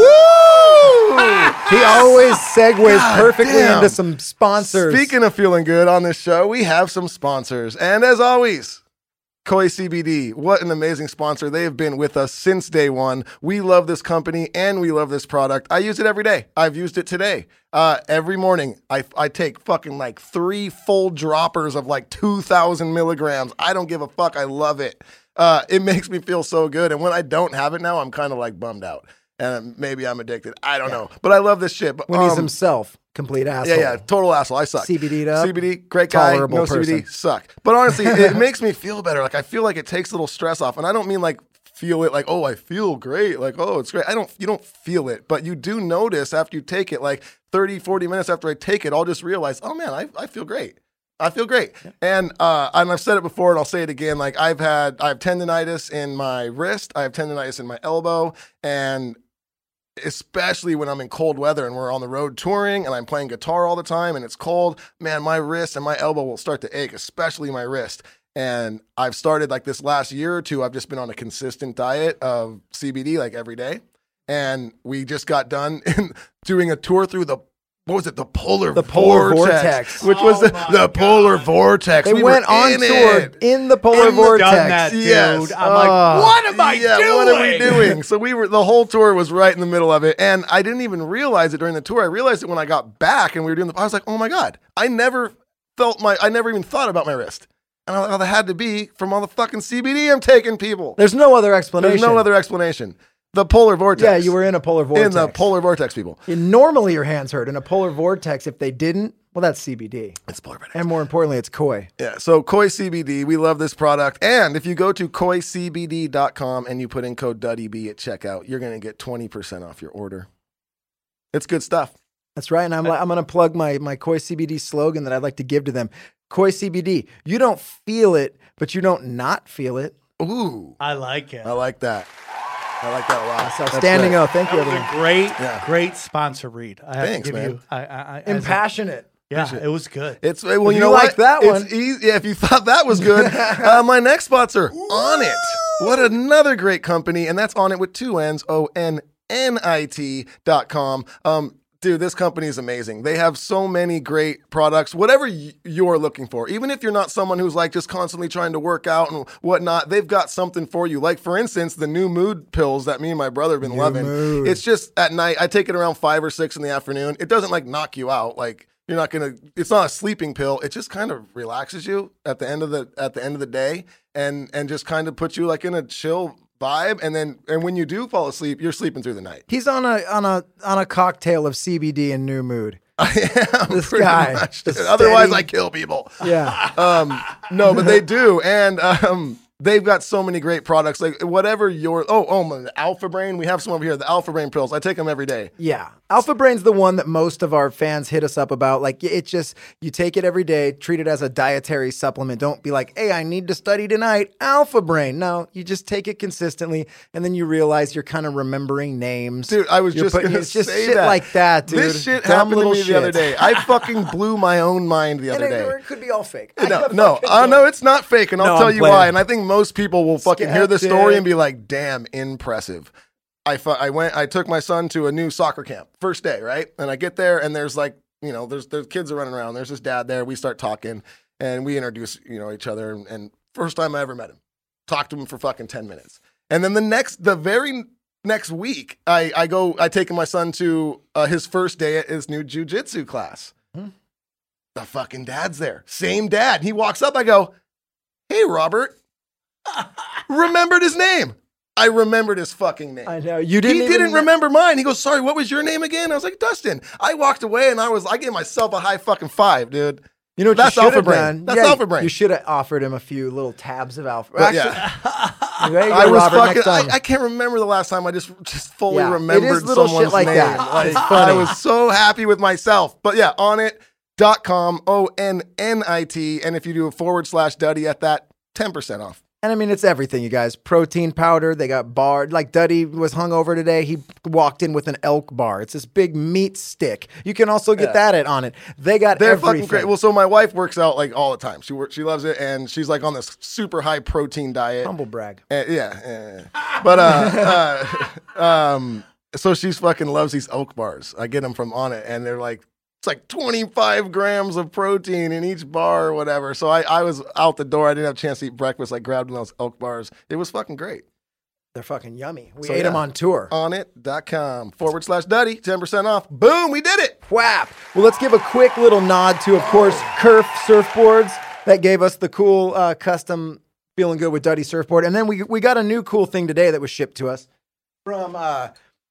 He always segues God perfectly damn. into some sponsors. Speaking of feeling good on this show, we have some sponsors. And as always, Koi C B D, what an amazing sponsor. They have been with us since day one. We love this company and we love this product. I use it every day. I've used it today. Uh, every morning, I, I take fucking like three full droppers of like two thousand milligrams. I don't give a fuck. I love it. Uh, it makes me feel so good. And when I don't have it now, I'm kind of like bummed out. And maybe I'm addicted. I don't yeah. know. But I love this shit. But, when um, he's himself, complete asshole. Yeah, yeah, total asshole. I suck. C B D'd up. C B D, great guy. Tolerable no person. C B D, suck. But honestly, it makes me feel better. Like I feel like it takes a little stress off. And I don't mean like feel it like, oh, I feel great. Like, oh, it's great. I don't, you don't feel it. But you do notice after you take it, like thirty, forty minutes after I take it, I'll just realize, oh man, I, I feel great. I feel great. Yeah. And uh, and I've said it before and I'll say it again. Like I've had, I have tendonitis in my wrist. I have tendonitis in my elbow. And especially when I'm in cold weather and we're on the road touring and I'm playing guitar all the time and it's cold, man, my wrist and my elbow will start to ache, especially my wrist. And I've started like this last year or two, I've just been on a consistent diet of C B D like every day. And we just got done doing a tour through the, what was it? The polar, the polar vortex, vortex. which oh was the, the polar vortex. They we went were on in tour it. in the polar In the- vortex. Done that, dude. Yes. I'm Uh, like, what am I yeah, doing? what are we doing? So we were, the whole tour was right in the middle of it. And I didn't even realize it during the tour. I realized it when I got back and we were doing the, I was like, oh my God, I never felt my, I never even thought about my wrist. And I thought it had to be from all the fucking C B D I'm taking, people. There's no other explanation. There's no other explanation. The polar vortex. Yeah, you were in a polar vortex. In the polar vortex, people. And normally your hands hurt. In a polar vortex, if they didn't, well, that's C B D. It's polar vortex. And more importantly, it's Koi. Yeah, so Koi C B D, we love this product. And if you go to koi c b d dot com and you put in code DuddyB at checkout, you're going to get twenty percent off your order. It's good stuff. That's right. And I'm, I'm going to plug my, my Koi C B D slogan that I'd like to give to them. Koi C B D. You don't feel it, but you don't not feel it. Ooh. I like it. I like that. I like that a lot. So That's standing great. O. Thank you, That was everyone. a great, Yeah. great sponsor read. I have Thanks, to give man. you. I, I, I, as a- Impassionate. Yeah, it was good. It's well, If you you know liked what? that one. It's easy. Yeah, if you thought that was good, uh, my next sponsor, Onnit. What another great company, and that's Onnit with two N's, O N N I T dot com. Um, dude, this company is amazing. They have so many great products, whatever y- you're looking for. Even if you're not someone who's like just constantly trying to work out and whatnot, they've got something for you. Like, for instance, the new mood pills that me and my brother have been loving. Mood. It's just at night. I take it around five or six in the afternoon. It doesn't like knock you out. Like, you're not gonna. It's not a sleeping pill. It just kind of relaxes you at the end of the at the end of the day, and and just kind of puts you like in a chill vibe. And then and when you do fall asleep, you're sleeping through the night. He's on a on a on a cocktail of C B D and New Mood. I am This pretty guy, much. the Otherwise, steady- I kill people. Yeah. Um, no, but they do, and um, they've got so many great products. Like whatever your oh oh my, the Alpha Brain. We have some over here. The Alpha Brain pills. I take them every day. Yeah. Alpha Brain's the one that most of our fans hit us up about. Like, it's just, you take it every day, treat it as a dietary supplement. Don't be like, hey, I need to study tonight. Alpha Brain. No, you just take it consistently, and then you realize you're kind of remembering names. Dude, I was You're just putting- gonna it's just say shit that. like that, dude. This shit Dumb happened to little me the other shit. day. I fucking blew my own mind the And other it, day. or it could be all fake. No, I no, fucking uh, don't. no, it's not fake, and I'll No, tell I'm you playing. why. And I think most people will fucking hear the story Skeptic. and be like, "Damn, impressive." I fu- I went, I took my son to a new soccer camp, first day, right? And I get there, and there's like, you know, there's there's kids are running around. There's this dad there. We start talking, and we introduce, you know, each other. And, and first time I ever met him, talked to him for fucking ten minutes, and then the next, the very next week, I I go, I take my son to uh, his first day at his new jujitsu class. Hmm. The fucking dad's there. Same dad. He walks up. I go, "Hey, Robert." Remembered his name. I remembered his fucking name. I know. You didn't he even didn't remember mine. He goes, "Sorry, what was your name again?" I was like, "Dustin." I walked away and I was, I gave myself a high fucking five, dude. You know what That's you should Alpha have Brain. done? That's Yeah, Alpha Brain. You should have offered him a few little tabs of Alpha. But Actually, yeah, there you go, I was Robert, fucking. next I, time. I can't remember the last time I just just fully Yeah, it is remembered little shit someone's like name. that. Like, It's funny. I was so happy with myself. But yeah, onnit dot com, O N N I T, and if you do a forward slash Duddy at that, ten percent off. And I mean, it's everything, you guys. Protein powder. They got bar. Like Duddy was hungover today. He walked in with an elk bar. It's this big meat stick. You can also get that at on it. They got They're everything. fucking great. Well, so my wife works out like all the time. She works, she loves it, and she's like on this super high protein diet. Humble brag. Uh, yeah, yeah. But uh, uh, um, so she's fucking loves these oak bars. I get them from Onnit, and they're like, it's like twenty-five grams of protein in each bar or whatever. So I, I was out the door. I didn't have a chance to eat breakfast. I grabbed those oak bars. It was fucking great. They're fucking yummy. We So, ate yeah. them on tour. Onnit dot com forward slash Duddy, ten percent off. Boom, we did it. Whap. Well, let's give a quick little nod to, of course, Kerf Surfboards that gave us the cool uh, custom Feeling Good with Duddy surfboard. And then we we got a new cool thing today that was shipped to us from uh,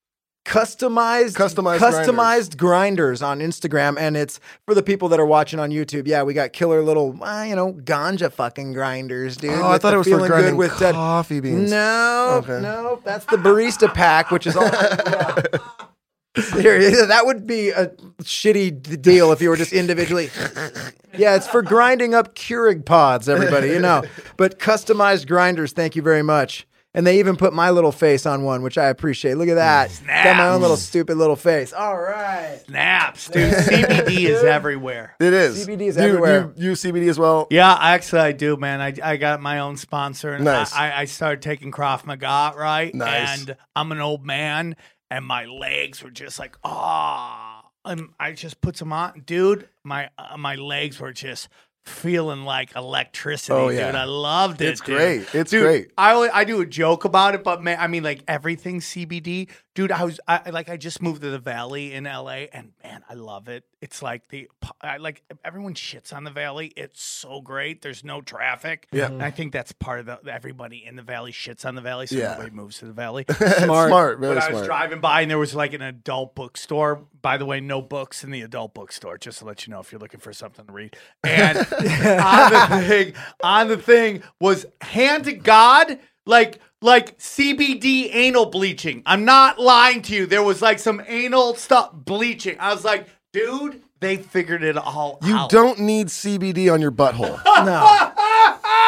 Customized Customized Customized grinders. on Instagram. And it's for the people that are watching on YouTube. Yeah, we got killer little, uh, you know, ganja fucking grinders, dude. Oh, I with thought the it was for Feeling Good grinding with Dud- coffee beans. No, Okay. no, that's the barista pack, which is all. Yeah. Seriously, that would be a shitty d- deal if you were just individually. Yeah, it's for grinding up Keurig pods, everybody, you know. But customized grinders, thank you very much. And they even put my little face on one, which I appreciate. Look at that. Got my own little stupid little face. All right. Snaps, dude. C B D is everywhere. It is. C B D is you, everywhere. You use C B D as well? Yeah, actually, I do, man. I, I got my own sponsor, and Nice. I, I started taking Krav Maga, right? Nice. And I'm an old man, and my legs were just like, ah. And I just put some on, dude. My uh, my legs were just feeling like electricity, Oh, yeah. dude. I loved it. It's dude. great. It's Dude, great. I always, I do a joke about it, but man, I mean, like everything C B D, dude. I was I like I just moved to the Valley in L A, and man, I love it. It's like the I like everyone shits on the Valley. It's so great. There's no traffic. Yeah. and I think that's part of the everybody in the Valley shits on the Valley, so Yeah. nobody moves to the Valley. Smart. Smart. Very But I smart. was driving by and there was like an adult bookstore. By the way, no books in the adult bookstore, just to let you know if you're looking for something to read. And on the thing, on the thing was hand to God, like like C B D anal bleaching. I'm not lying to you. There was like some anal stuff bleaching. I was like, dude, they figured it all You out. don't need C B D on your butthole. No.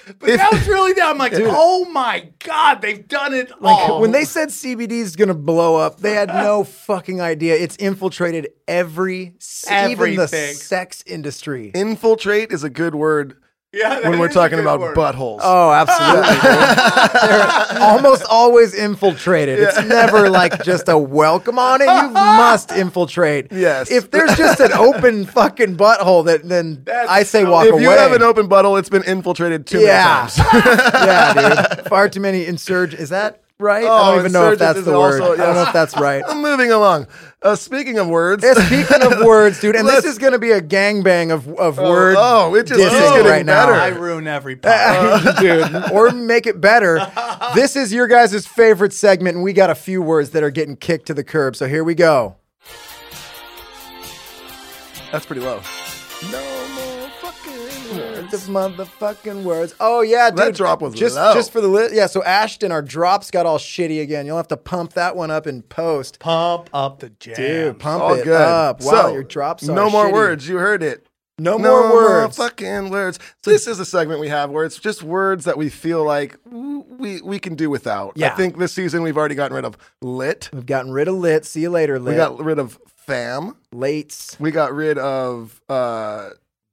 But If- that was really that. I'm like, oh my God, they've done it Like all. when they said C B D is gonna blow up, they had no fucking idea. It's infiltrated every, even the Everything. sex industry. Infiltrate is a good word yeah, that when we're is a talking good about word. buttholes. Oh, absolutely. dude. They're almost always infiltrated. It's never like just a welcome on it. You must infiltrate. Yes. If there's just an open fucking butthole, that then That's I say so- walk if away. you have an open butthole, it's been infiltrated too yeah. many times. yeah, dude. Far too many insurg. Is that right? I Oh, don't even know if insurgent that's is the word. also- I don't know yes. if that's right. I'm moving along. Uh, speaking of words, Yeah, speaking of words, dude, and this Let's- is going to be a gangbang of of Oh, word oh, it just dissing keeps getting right now. better. I ruin every part. dude, or make it better. This is your guys' favorite segment, and we got a few words that are getting kicked to the curb. So here we go. that's pretty low. No more fucking The words. motherfucking words. Oh yeah, dude. That drop was just low. just for the li- yeah. So Ashton, our drops got all shitty again. You'll have to pump that one up in post, Pump up the jam. dude. Pump All it good. up. Wow, So, your drops are no more shitty. words. You heard it. No, No more words. fucking words. So this is a segment we have where it's just words that we feel like we we can do without. Yeah. I think this season we've already gotten rid of lit. We've gotten rid of lit. See you later, lit. We got rid of fam. Lates. We got rid of uh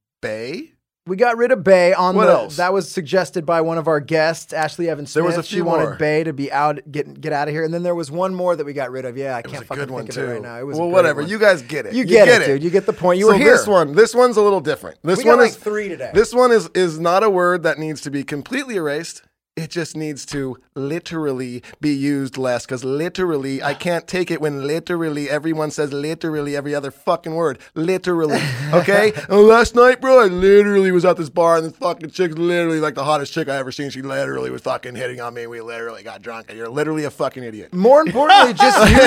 bay. We got rid of Bay on What the. else? That was suggested by one of our guests, Ashley Evans There Smith. was a she few wanted more. Bay to be out, get get out of here, and then there was one more that we got rid of. Yeah, I It was can't a fucking good one think too. of it right now. It was a well, great whatever. one. You guys get it. You get, it, dude. You get the point. You so were here. this one, this one's a little different. This we one got is like three today. This one is is not a word that needs to be completely erased. It just needs to literally be used less because literally, I can't take it when literally everyone says literally every other fucking word. Literally. Okay? Oh, last night, bro, I literally was at this bar and this fucking chick's literally like the hottest chick I ever seen. She literally was fucking hitting on me and we literally got drunk and you're literally a fucking idiot. More importantly, just use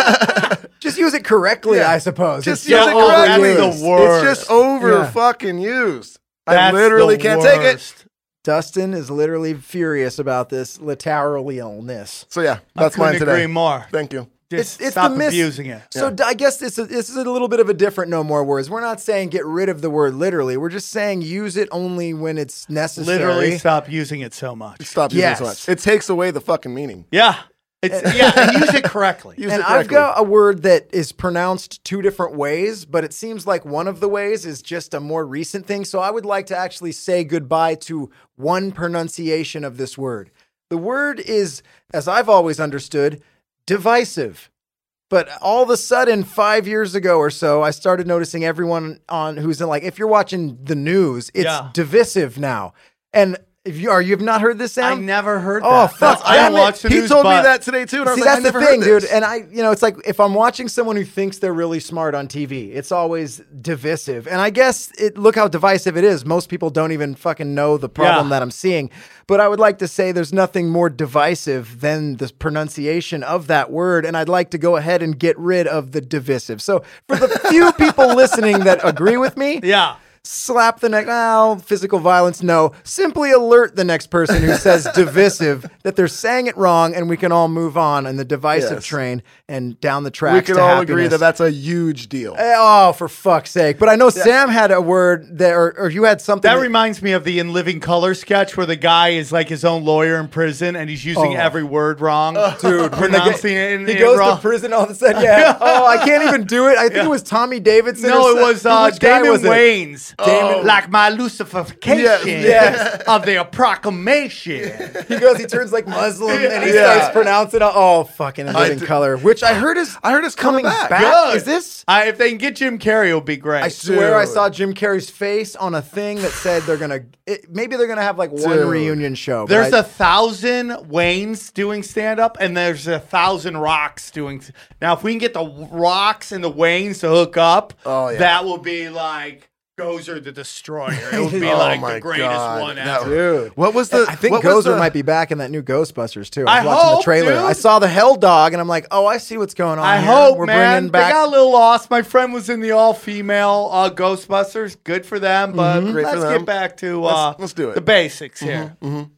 it. Just use it correctly, Yeah. I suppose. Just It's use so it correctly. overused. That's the word. It's just over Yeah. fucking used. I That's literally the can't take it. worst. Dustin is literally furious about this literalness. So yeah, I that's mine couldn't today. agree more. Thank you. Just It's, it's stop the mis- abusing it. So d- I guess this is, this is a little bit of a different no more words. We're not saying get rid of the word literally. We're just saying use it only when it's necessary. Literally stop using it so much. Stop using Yes. it so much. It takes away the fucking meaning. Yeah. It's, yeah, and use it correctly. Use And it I've correctly. got a word that is pronounced two different ways, but it seems like one of the ways is just a more recent thing. So I would like to actually say goodbye to one pronunciation of this word. The word is, as I've always understood, divisive. But all of a sudden, five years ago or so, I started noticing everyone on who's in like, if you're watching the news, it's Yeah. divisive now. And if you are, you've not heard this, I Sam? never heard Oh, that. fuck, That's- I damn don't it. watch the He news, told me but- that today too. And I was See, like, that's I the never thing, heard dude. this. And I, you know, it's like if I'm watching someone who thinks they're really smart on T V, it's always divisive. And I guess it look how divisive it is. Most people don't even fucking know the problem Yeah. that I'm seeing. But I would like to say there's nothing more divisive than the pronunciation of that word. And I'd like to go ahead and get rid of the divisive. So for the few people listening that agree with me, Yeah. slap the next, well, physical violence, no. Simply alert the next person who says divisive that they're saying it wrong and we can all move on in the divisive Yes. train and down the track. We can all agree that that's a huge deal. Oh, for fuck's sake. But I know Sam had a word that, or, or you had something. That that- reminds me of the In Living Color sketch where the guy is like his own lawyer in prison and he's using Oh. every word wrong. Dude, when they get- pronouncing it in, he in goes wrong. to prison all of a sudden. Yeah. Oh, I can't even do it. I think Yeah. it was Tommy Davidson. No, or it some- was uh, which guy Damon was it? Wayans. Damon- like my Luciferification Yes, yes. of the proclamation. He goes, he turns like Muslim and he Yeah. starts pronouncing it. Oh, fucking in living d- color, which I heard is I heard it's coming back. Good. Is this? I, if they can get Jim Carrey, it'll be great. I swear I Dude. saw Jim Carrey's face on a thing that said they're gonna. It, maybe they're gonna have like one Dude. reunion show. but There's I- a thousand Waynes doing stand up, and there's a thousand Rocks doing. Now, if we can get the Rocks and the Waynes to hook up, Oh, yeah. that will be like Gozer the Destroyer. It would be Oh, like my the greatest God. one That- ever. dude. What was the? I think what was Gozer the- might be back in that new Ghostbusters too. I I was watching hope, the trailer. dude. I saw the Hell Dog, and I'm like, oh, I see what's going on. I here. hope, we're man. bringing back. They got a little lost. My friend was in the all-female uh, Ghostbusters. Good for them, but Great for let's them. get back to uh, Let's- let's do it. the basics here.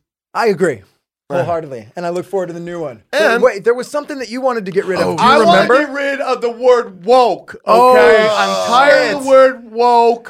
I agree wholeheartily, and I look forward to the new one. But And- wait, there was something that you wanted to get rid of. Oh, Do you I want remember? to get rid of the word woke. Okay, Oh, I'm tired of shit. the word woke.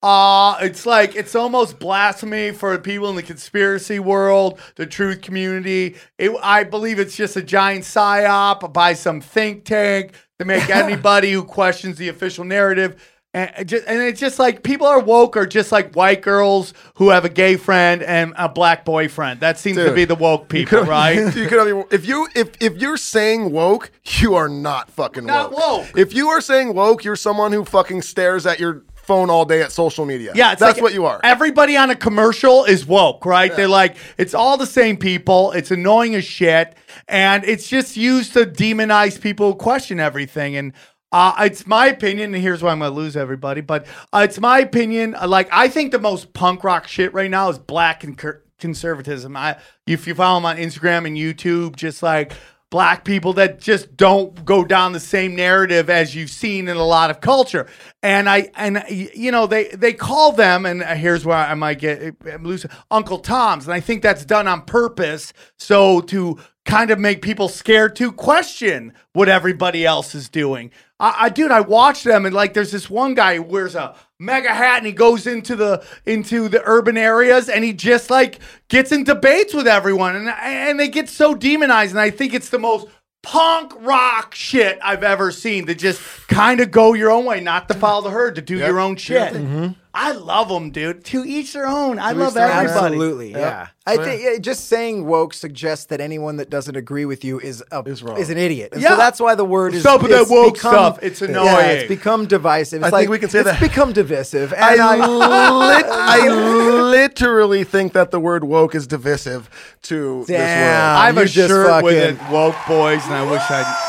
Uh, it's like, it's almost blasphemy for people in the conspiracy world, the truth community. It, I believe it's just a giant psyop by some think tank to make anybody who questions the official narrative. And, it just, and it's just like, people are woke are just like white girls who have a gay friend and a black boyfriend. That seems Dude, to be the woke people, right? You could if you if if you're saying woke, you are not fucking Not woke. woke. If you are saying woke, you're someone who fucking stares at your phone all day at social media. Yeah, it's that's like what you are. Everybody on a commercial is woke, right? They're like, it's all the same people. It's annoying as shit. And it's just used to demonize people who question everything. And uh, it's my opinion, and here's why I'm going to lose everybody, but uh, it's my opinion. uh, Like, I think the most punk rock shit right now is black con- conservatism. I, if you follow them on Instagram and YouTube, just like black people that just don't go down the same narrative as you've seen in a lot of culture. And I, and you know, they, they call them, and here's where I might get I'm losing, Uncle Toms. And I think that's done on purpose. So to kind of make people scared to question what everybody else is doing. I, I dude, I watch them, and like, there's this one guy who wears a mega hat and he goes into the into the urban areas and he just like gets in debates with everyone, and and they get so demonized. And I think it's the most punk rock shit I've ever seen, to just kind of go your own way, not to follow the herd, to do Yep. your own shit. Mm-hmm. I love them, dude. To each their own. I To love each their own. everybody. Absolutely, Yep. yeah. I think yeah, just saying woke suggests that anyone that doesn't agree with you is a, Is wrong. is an idiot. And Yeah. so that's why the word is Stop with that it's woke become- stuff. It's Yeah, annoying. it's become divisive. It's I like, think we can say it's that. become divisive. And I, I, lit- I literally think that the word woke is divisive to this Damn. world. I have You're a just shirt with fucking- it, woke boys, and I wish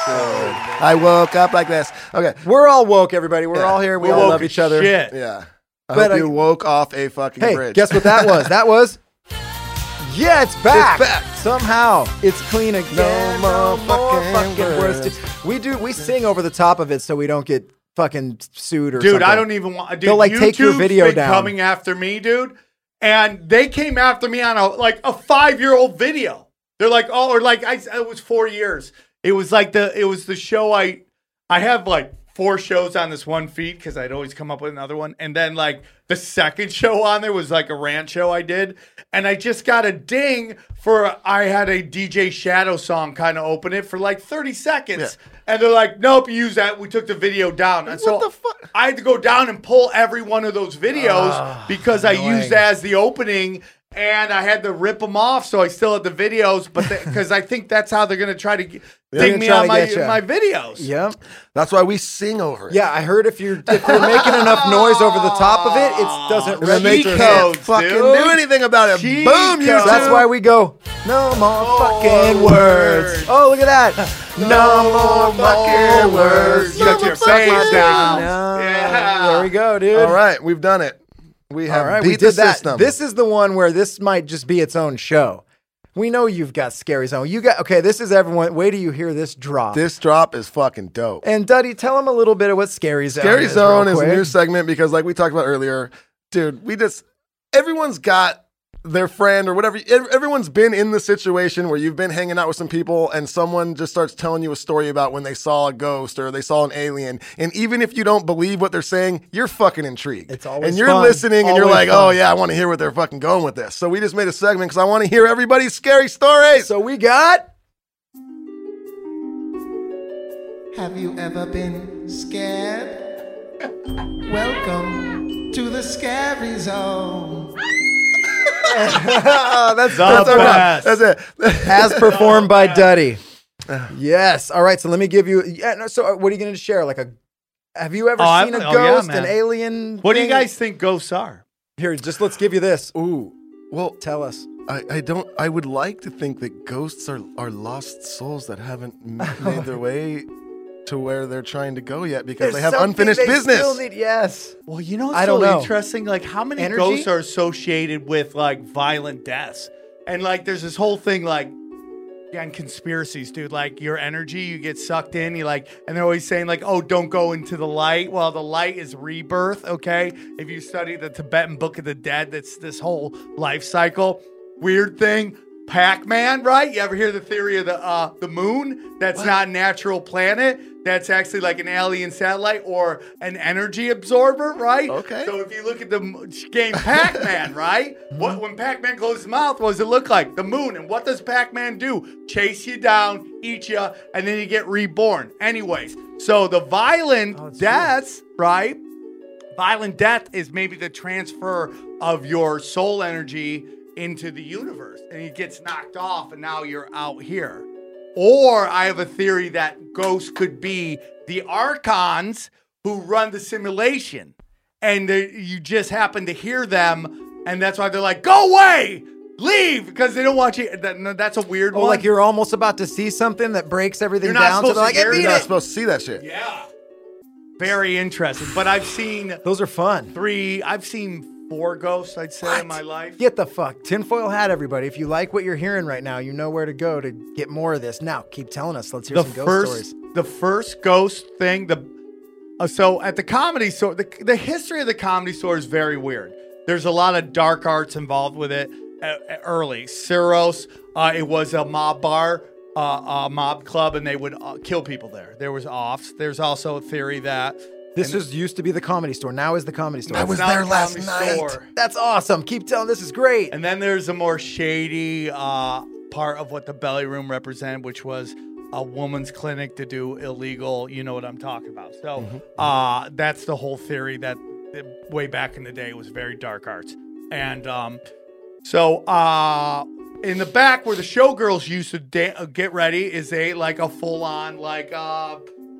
I'd. I woke up like this. Okay. we're all woke, everybody. We're Yeah. all here. We We're all woke love as each other. Shit. Yeah. I But hope I- you woke off a fucking Hey, bridge. guess what that was? That was. Yeah, it's back. It's back. Somehow it's clean again. No more fucking words. words. We do. We sing over the top of it so we don't get fucking sued or Dude, something. I don't even want. Dude, They'll, like, take your YouTube's video been down. coming after me, dude, and they came after me on a like a five year old video. They're like, oh, or like I, it was four years. It was like the it was the show I I have like four shows on this one feed because I'd always come up with another one, and then like the second show on there was like a rant show I did, and I just got a ding for I had a D J Shadow song kind of open it for like thirty seconds. Yeah. And they're like, nope, you use that. We took the video down. And so What the fuck? I had to go down and pull every one of those videos because I annoying. used that as the opening, and I had to rip them off. So I still had the videos, but because I think that's how they're going to try to get, They're ding gonna me try on to my, get ya. my videos. Yep. That's why we sing over it. Yeah, I heard if you're if you're making enough noise over the top of it, it doesn't And then they Cheat register. can't codes, fucking dude. do anything about it. Cheat Boom, you codes. That's why we go. No more fucking words. Oh, look at that. No more fucking words. Shut your face down. No. Yeah. There we go, dude. All right, we've done it. We have All right, beat we the did that. system. This is the one where this might just be its own show. We know you've got Scary Zone. You got okay. This is everyone. Wait till you hear this drop. This drop is fucking dope. and Duddy, tell them a little bit of what Scary Zone Scary is. Zone real is a quick. new segment because, like we talked about earlier, dude, we just everyone's got their friend or whatever. ev- Everyone's been in the situation where you've been hanging out with some people and someone just starts telling you a story about when they saw a ghost or they saw an alien. And even if you don't believe what they're saying, you're fucking intrigued. It's always and you're fun. listening and you're Always like, oh fun. yeah, I want to hear what they're fucking going with this. So we just made a segment because I want to hear everybody's scary stories. So we got. Have you ever been scared? Welcome to the Scary Zone. Oh, that's, The that's our best. That's it. as performed by Duddy. Yes. All right. So let me give you. Yeah. No, so uh, what are you going to share? Like a. Have you ever Oh, I've- seen a oh, yeah, ghost, man. an alien? What do you thing? guys think ghosts are? Here? Just let's give you this. Ooh, well, Tell us. I, I don't. I would like to think that ghosts are are lost souls that haven't m- made their way to where they're trying to go yet because they There's have something unfinished they business. still need- yes. Well, you know what's I don't so know. interesting? Like, how many Energy? ghosts are associated with like violent deaths? And like, there's this whole thing like, yeah, and conspiracies, dude. Like, your energy, you get sucked in. You like, and they're always saying like, oh, don't go into the light. Well, the light is rebirth. Okay, if you study the Tibetan Book of the Dead, that's this whole life cycle. Weird thing. Pac-Man, right? You ever hear the theory of the uh, the moon? That's What? not a natural planet. That's actually like an alien satellite or an energy absorber, right? Okay. So if you look at the m- game Pac-Man, right? What when Pac-Man closed his mouth, what does it look like? The moon. And what does Pac-Man do? Chase you down, eat you, and then you get reborn. Anyways, so the violent Oh, it's deaths, right? Violent death is maybe the transfer of your soul energy into the universe, and it gets knocked off, and now you're out here. Or I have a theory that ghosts could be the archons who run the simulation, and they, you just happen to hear them, and that's why they're like, "Go away, leave," because they don't want you. That, no, that's a weird Oh, one. like you're almost about to see something that breaks everything You're not down. So supposed they're like, to hear "Hey, it. beat You're not it." supposed to see that shit. yeah, very interesting. But I've seen Those are fun. three. I've seen four ghosts. I'd say in my life. Get the fuck. Tinfoil hat, everybody. If you like what you're hearing right now, you know where to go to get more of this. Now, keep telling us. Let's hear the some ghost first stories. the first ghost thing the uh, so at the Comedy Store, the, the history of the Comedy Store is very weird. There's a lot of dark arts involved with it uh, uh, early. Syros, uh, it was a mob bar, uh, a mob club, and they would uh, kill people there. There was offs. There's also a theory that This was used to be the Comedy Store. Now is the Comedy Store. I was now there the last Comedy night. Store. That's awesome. Keep telling. This is great. And then there's a more shady uh, part of what the belly room represented, which was a woman's clinic to do illegal. You know what I'm talking about. So Mm-hmm. uh, that's the whole theory that uh, way back in the day it was very dark arts. And um, so uh, in the back where the showgirls used to da- uh, get ready is a like a full on like uh,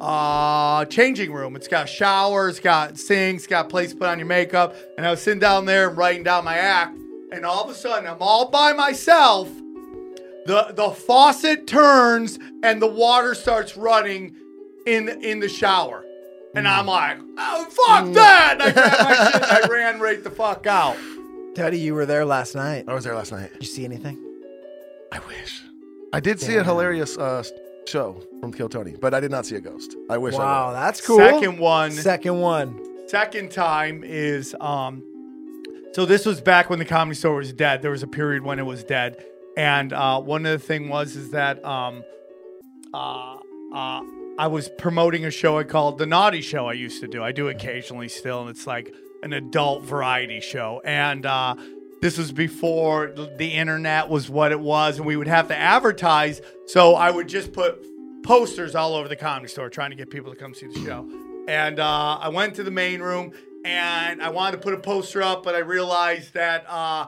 uh, changing room. It's got showers, got sinks, got place to put on your makeup. And I was sitting down there and writing down my act. And all of a sudden, I'm all by myself. The the faucet turns and the water starts running in in the shower. And I'm like, oh, fuck that. And I grabbed my shit and I ran right the fuck out. Teddy, you were there last night. I was there last night. Did you see anything? I wish. I did see a Damn. hilarious uh, show from Kill Tony, but I did not see a ghost. I wish I Wow, would. that's cool. Second one. Second one. Second time is um so this was back when the Comedy Store was dead. There was a period when it was dead. And uh one of the thing was is that um uh uh I was promoting a show I called The Naughty Show I used to do. I do occasionally still, and it's like an adult variety show. And uh this was before the internet was what it was, and we would have to advertise. So I would just put posters all over the Comedy Store trying to get people to come see the show. And uh, I went to the main room, and I wanted to put a poster up, but I realized that uh, uh,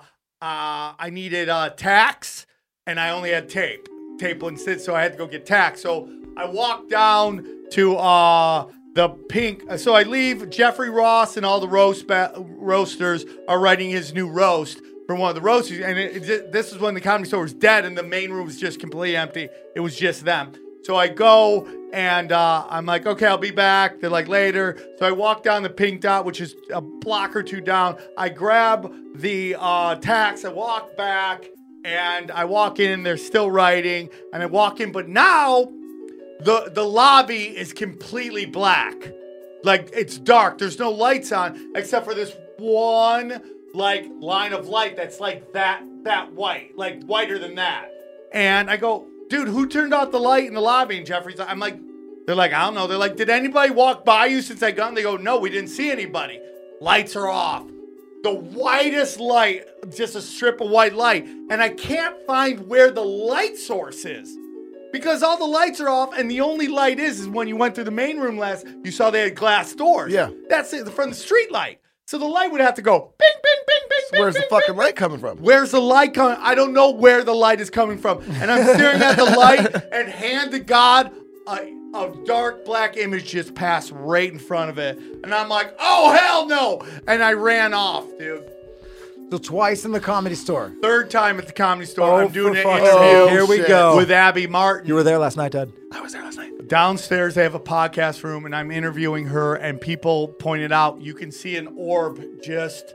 I needed uh, tacks, and I only had tape. Tape wouldn't sit, so I had to go get tacks. So I walked down to uh, the pink. So I leave. Jeffrey Ross and all the roast ba- roasters are writing his new roast for one of the roasters. And it, it, this is when the Comedy Store was dead, and the main room was just completely empty. It was just them. So I go and uh, I'm like, okay, I'll be back. They're like, later. So I walk down the pink dot, which is a block or two down. I grab the uh, tacks. I walk back and I walk in. They're still writing. And I walk in. But now the, the lobby is completely black. Like, it's dark. There's no lights on except for this one, like, line of light that's like that, that white. Like, whiter than that. And I go, dude, who turned off the light in the lobby? And Jeffrey's like, I'm like, they're like, I don't know. They're like, did anybody walk by you since I got in? They go, no, we didn't see anybody. Lights are off. The whitest light, just a strip of white light. And I can't find where the light source is. Because all the lights are off, and the only light is, is when you went through the main room last, you saw they had glass doors. Yeah. That's it, from the street light. So the light would have to go, bing, bing, bing, bing, bing. Where's the bing, fucking bing, light coming from? Where's the light coming? I don't know where the light is coming from. And I'm staring at the light, and hand to God, a, a dark black image just passed right in front of it. And I'm like, oh, hell no. And I ran off, dude. So twice in the Comedy Store. Third time at the Comedy Store. Oh, I'm doing for an fuck's interview sake. Here we shit. go. with Abby Martin. You were there last night, Dad. I was there last night. Downstairs, they have a podcast room, and I'm interviewing her, and people pointed out you can see an orb just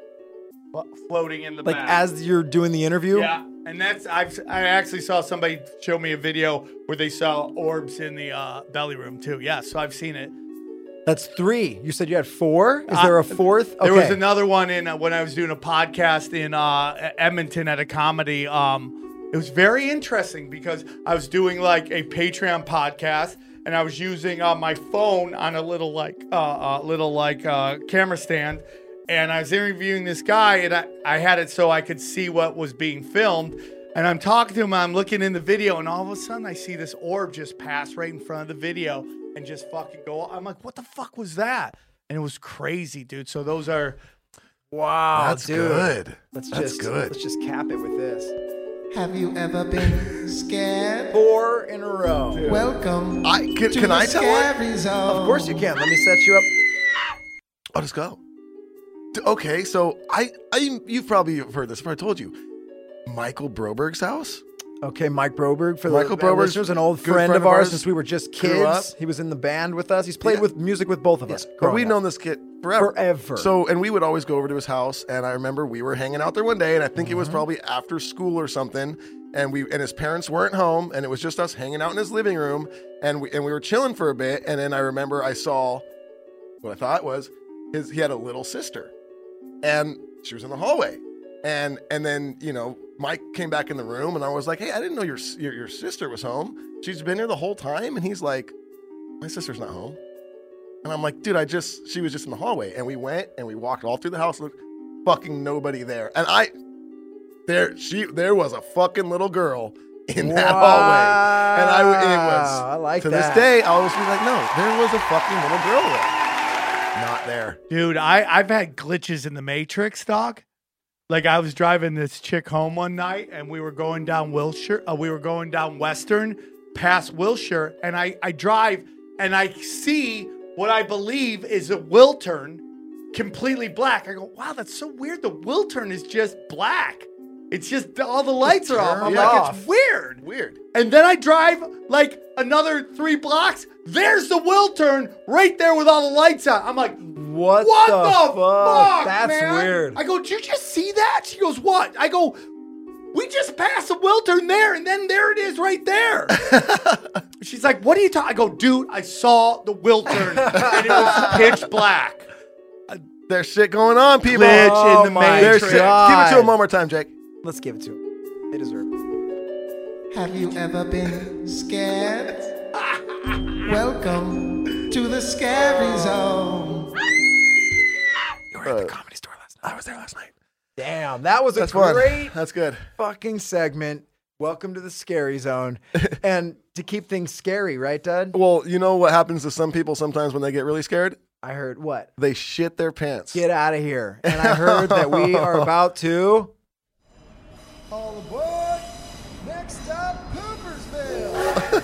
floating in the Like back. as you're doing the interview? Yeah, and that's I've I actually saw somebody show me a video where they saw orbs in the uh, belly room too. Yeah, so I've seen it. That's three. You said you had four? Is Uh, there a fourth? There was Okay. another one in uh, when I was doing a podcast in uh, Edmonton at a comedy. Um, it was very interesting because I was doing like a Patreon podcast and I was using uh, my phone on a little like uh, uh little like uh, camera stand, and I was interviewing this guy, and I, I had it so I could see what was being filmed. And I'm talking to him, I'm looking in the video, and all of a sudden I see this orb just pass right in front of the video and just fucking go. I'm like, what the fuck was that? And it was crazy, dude. So those are, Wow, That's dude. good. Let's That's just good. let's just cap it with this. Have you ever been scared? Four in a row. Welcome I can, to can the I tell one? scary zone. Of course you can. Let me set you up. I'll just go. D- Okay, so I, I, you've probably heard this. If I told you, Michael Broberg's house. Okay, Mike Broberg for Michael the Broberg's listeners, an old good friend, friend of of ours ours. since we were just Grew up. kids. He was in the band with us. He's played Yeah. with music with both of us. But growing we've up. known this kid forever. Forever. So, and we would always go over to his house. And I remember we were hanging out there one day, and I think it was Mm-hmm. probably after school or something. And we and his parents weren't home, and it was just us hanging out in his living room. And we and we were chilling for a bit. And then I remember I saw what I thought was his. He had a little sister, and she was in the hallway. And and then you know Mike came back in the room, and I was like, "Hey, I didn't know your your, your sister was home. She's been here the whole time." And he's like, "My sister's not home." And I'm like, "Dude, I just she was just in the hallway." And we went and we walked all through the house, looked, fucking nobody there. And I there she there was a fucking little girl in that hallway, and I it was I like to that. this day I always be like, "No, there was a fucking little girl there, not there." dude, I, I've had glitches in the Matrix, dog. Like I was driving this chick home one night and we were going down Wilshire, uh, we were going down Western past Wilshire, and I, I drive and I see what I believe is a Wiltern completely black. I go, wow, that's so weird. The Wiltern is just black. It's just all the lights are off. I'm Yeah. like, Off. it's weird. Weird. And then I drive like another three blocks. There's the Wiltern right there with all the lights out. I'm like, What, what the, the, fuck? That's man? weird. I go, did you just see that? She goes, what? I go, we just passed a Wiltern there, and then there it is right there. She's like, what are you talking? I go, dude, I saw the Wiltern, and it was pitch black. There's shit going on, people. Glitch Oh in the my There's Matrix. shit. God. Give it to him one more time, Jake. Let's give it to him. They deserve it. Have you ever been scared? Welcome to the scary zone. You were at the Comedy Store last night. I was there last night. Damn, that was a That's fun. great That's good. fucking segment. Welcome to the scary zone. And to keep things scary, right, Dud? Well, you know what happens to some people sometimes when they get really scared? I heard what? They shit their pants. Get out of here. And I heard that we are about to. All aboard. Next up, Poopersville.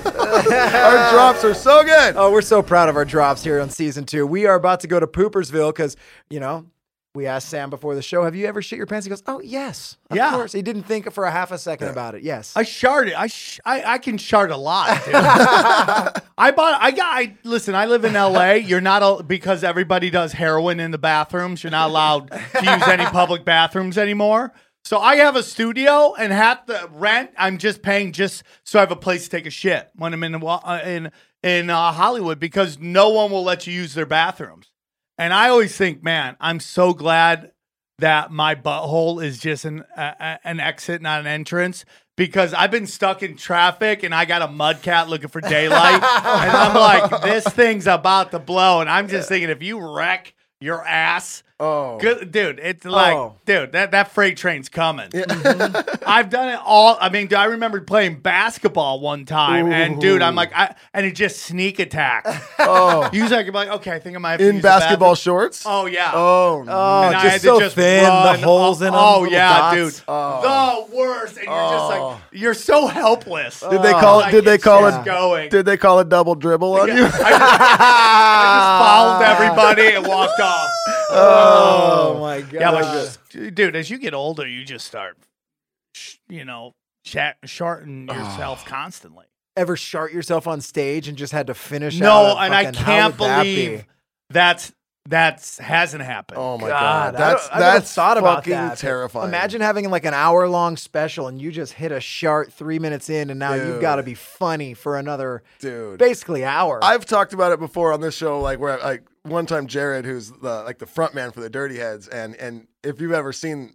Our drops are so good. Oh, we're so proud of our drops here on season two. We are about to go to Poopersville because, you know, we asked Sam before the show, have you ever shit your pants? He goes, oh, yes. Of Yeah. course. He didn't think for a half a second about it. Yes. I sharded. I, sh- I I can shard a lot, dude. I bought. I got. I listen. I live in L A. You're not a, because everybody does heroin in the bathrooms. You're not allowed to use any public bathrooms anymore. So I have a studio, and half the rent I'm just paying just so I have a place to take a shit when I'm in the, wa- uh, in in uh, Hollywood, because no one will let you use their bathrooms. And I always think, man, I'm so glad that my butthole is just an uh, an exit, not an entrance, because I've been stuck in traffic and I got a mud cat looking for daylight, and I'm like, this thing's about to blow, and I'm just thinking, if you wreck your ass, Oh. good, dude, it's like, Oh. dude, that, that freight train's coming. Mhm. I've done it all. I mean, I remember playing basketball one time, and dude, I'm like, I and it just sneak attack. Oh. Usually I could be like, okay, I think I might have to In use the basketball bathroom. shorts? Oh yeah. Oh, no. Oh, And I just had to so just thin, run. the holes in them. Oh little yeah, dots. dude. Oh. The worst. And you're just Oh. like, you're so helpless. Did they call it? Like, Did they it's call just it? going? Did they call it double dribble on Yeah, you? I, just, I just followed everybody and walked off. Oh, my God. Yeah, but dude, as you get older, you just start, sh- you know, chat, shorting yourself constantly. Ever shart yourself on stage and just had to finish No, out a and I fucking- how can't would that be? believe that's that's hasn't happened. Oh my God, god, I that's don't- I never that's thought about fucking that, but terrifying. Imagine having like an hour long special and you just hit a shart three minutes in, and now you've Dude. got to be funny for another dude. basically hour. I've talked about it before on this show, like where like one time Jared, who's the like the front man for the Dirty Heads, and and if you've ever seen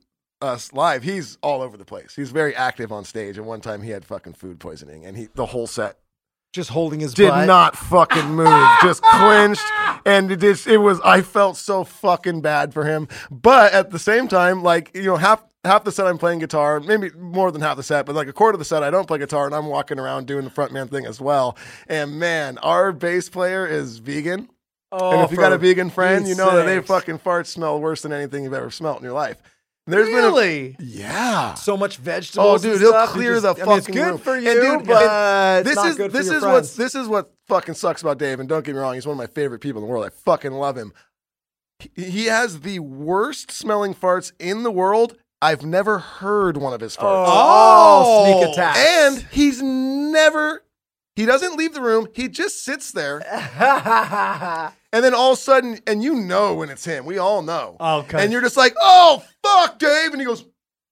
us live, he's all over the place. He's very active on stage. And one time he had fucking food poisoning, and he the whole set Just holding his did butt. not fucking move, just clenched, and it is. It was. I felt so fucking bad for him, but at the same time, like you know, half half the set I'm playing guitar, maybe more than half the set, but like a quarter of the set I don't play guitar, and I'm walking around doing the frontman thing as well. And man, our bass player is vegan, Oh, and if you got for a vegan friend, you know that they sakes. fucking farts smell worse than anything you've ever smelt in your life. There's Really? been a, yeah. so much vegetables. Oh, dude, and he'll stuff. You clear just- the I mean, it's fucking good room. for And you, dude, but it's this not is good for this your is friends. what this is what fucking sucks about Dave. And don't get me wrong, he's one of my favorite people in the world. I fucking love him. He, he has the worst smelling farts in the world. I've never heard one of his farts, Oh, sneak attack. and he's never. He doesn't leave the room. He just sits there, and then all of a sudden, and you know when it's him. We all know. Oh, 'cause- and you're just like, "Oh fuck, Dave!" And he goes,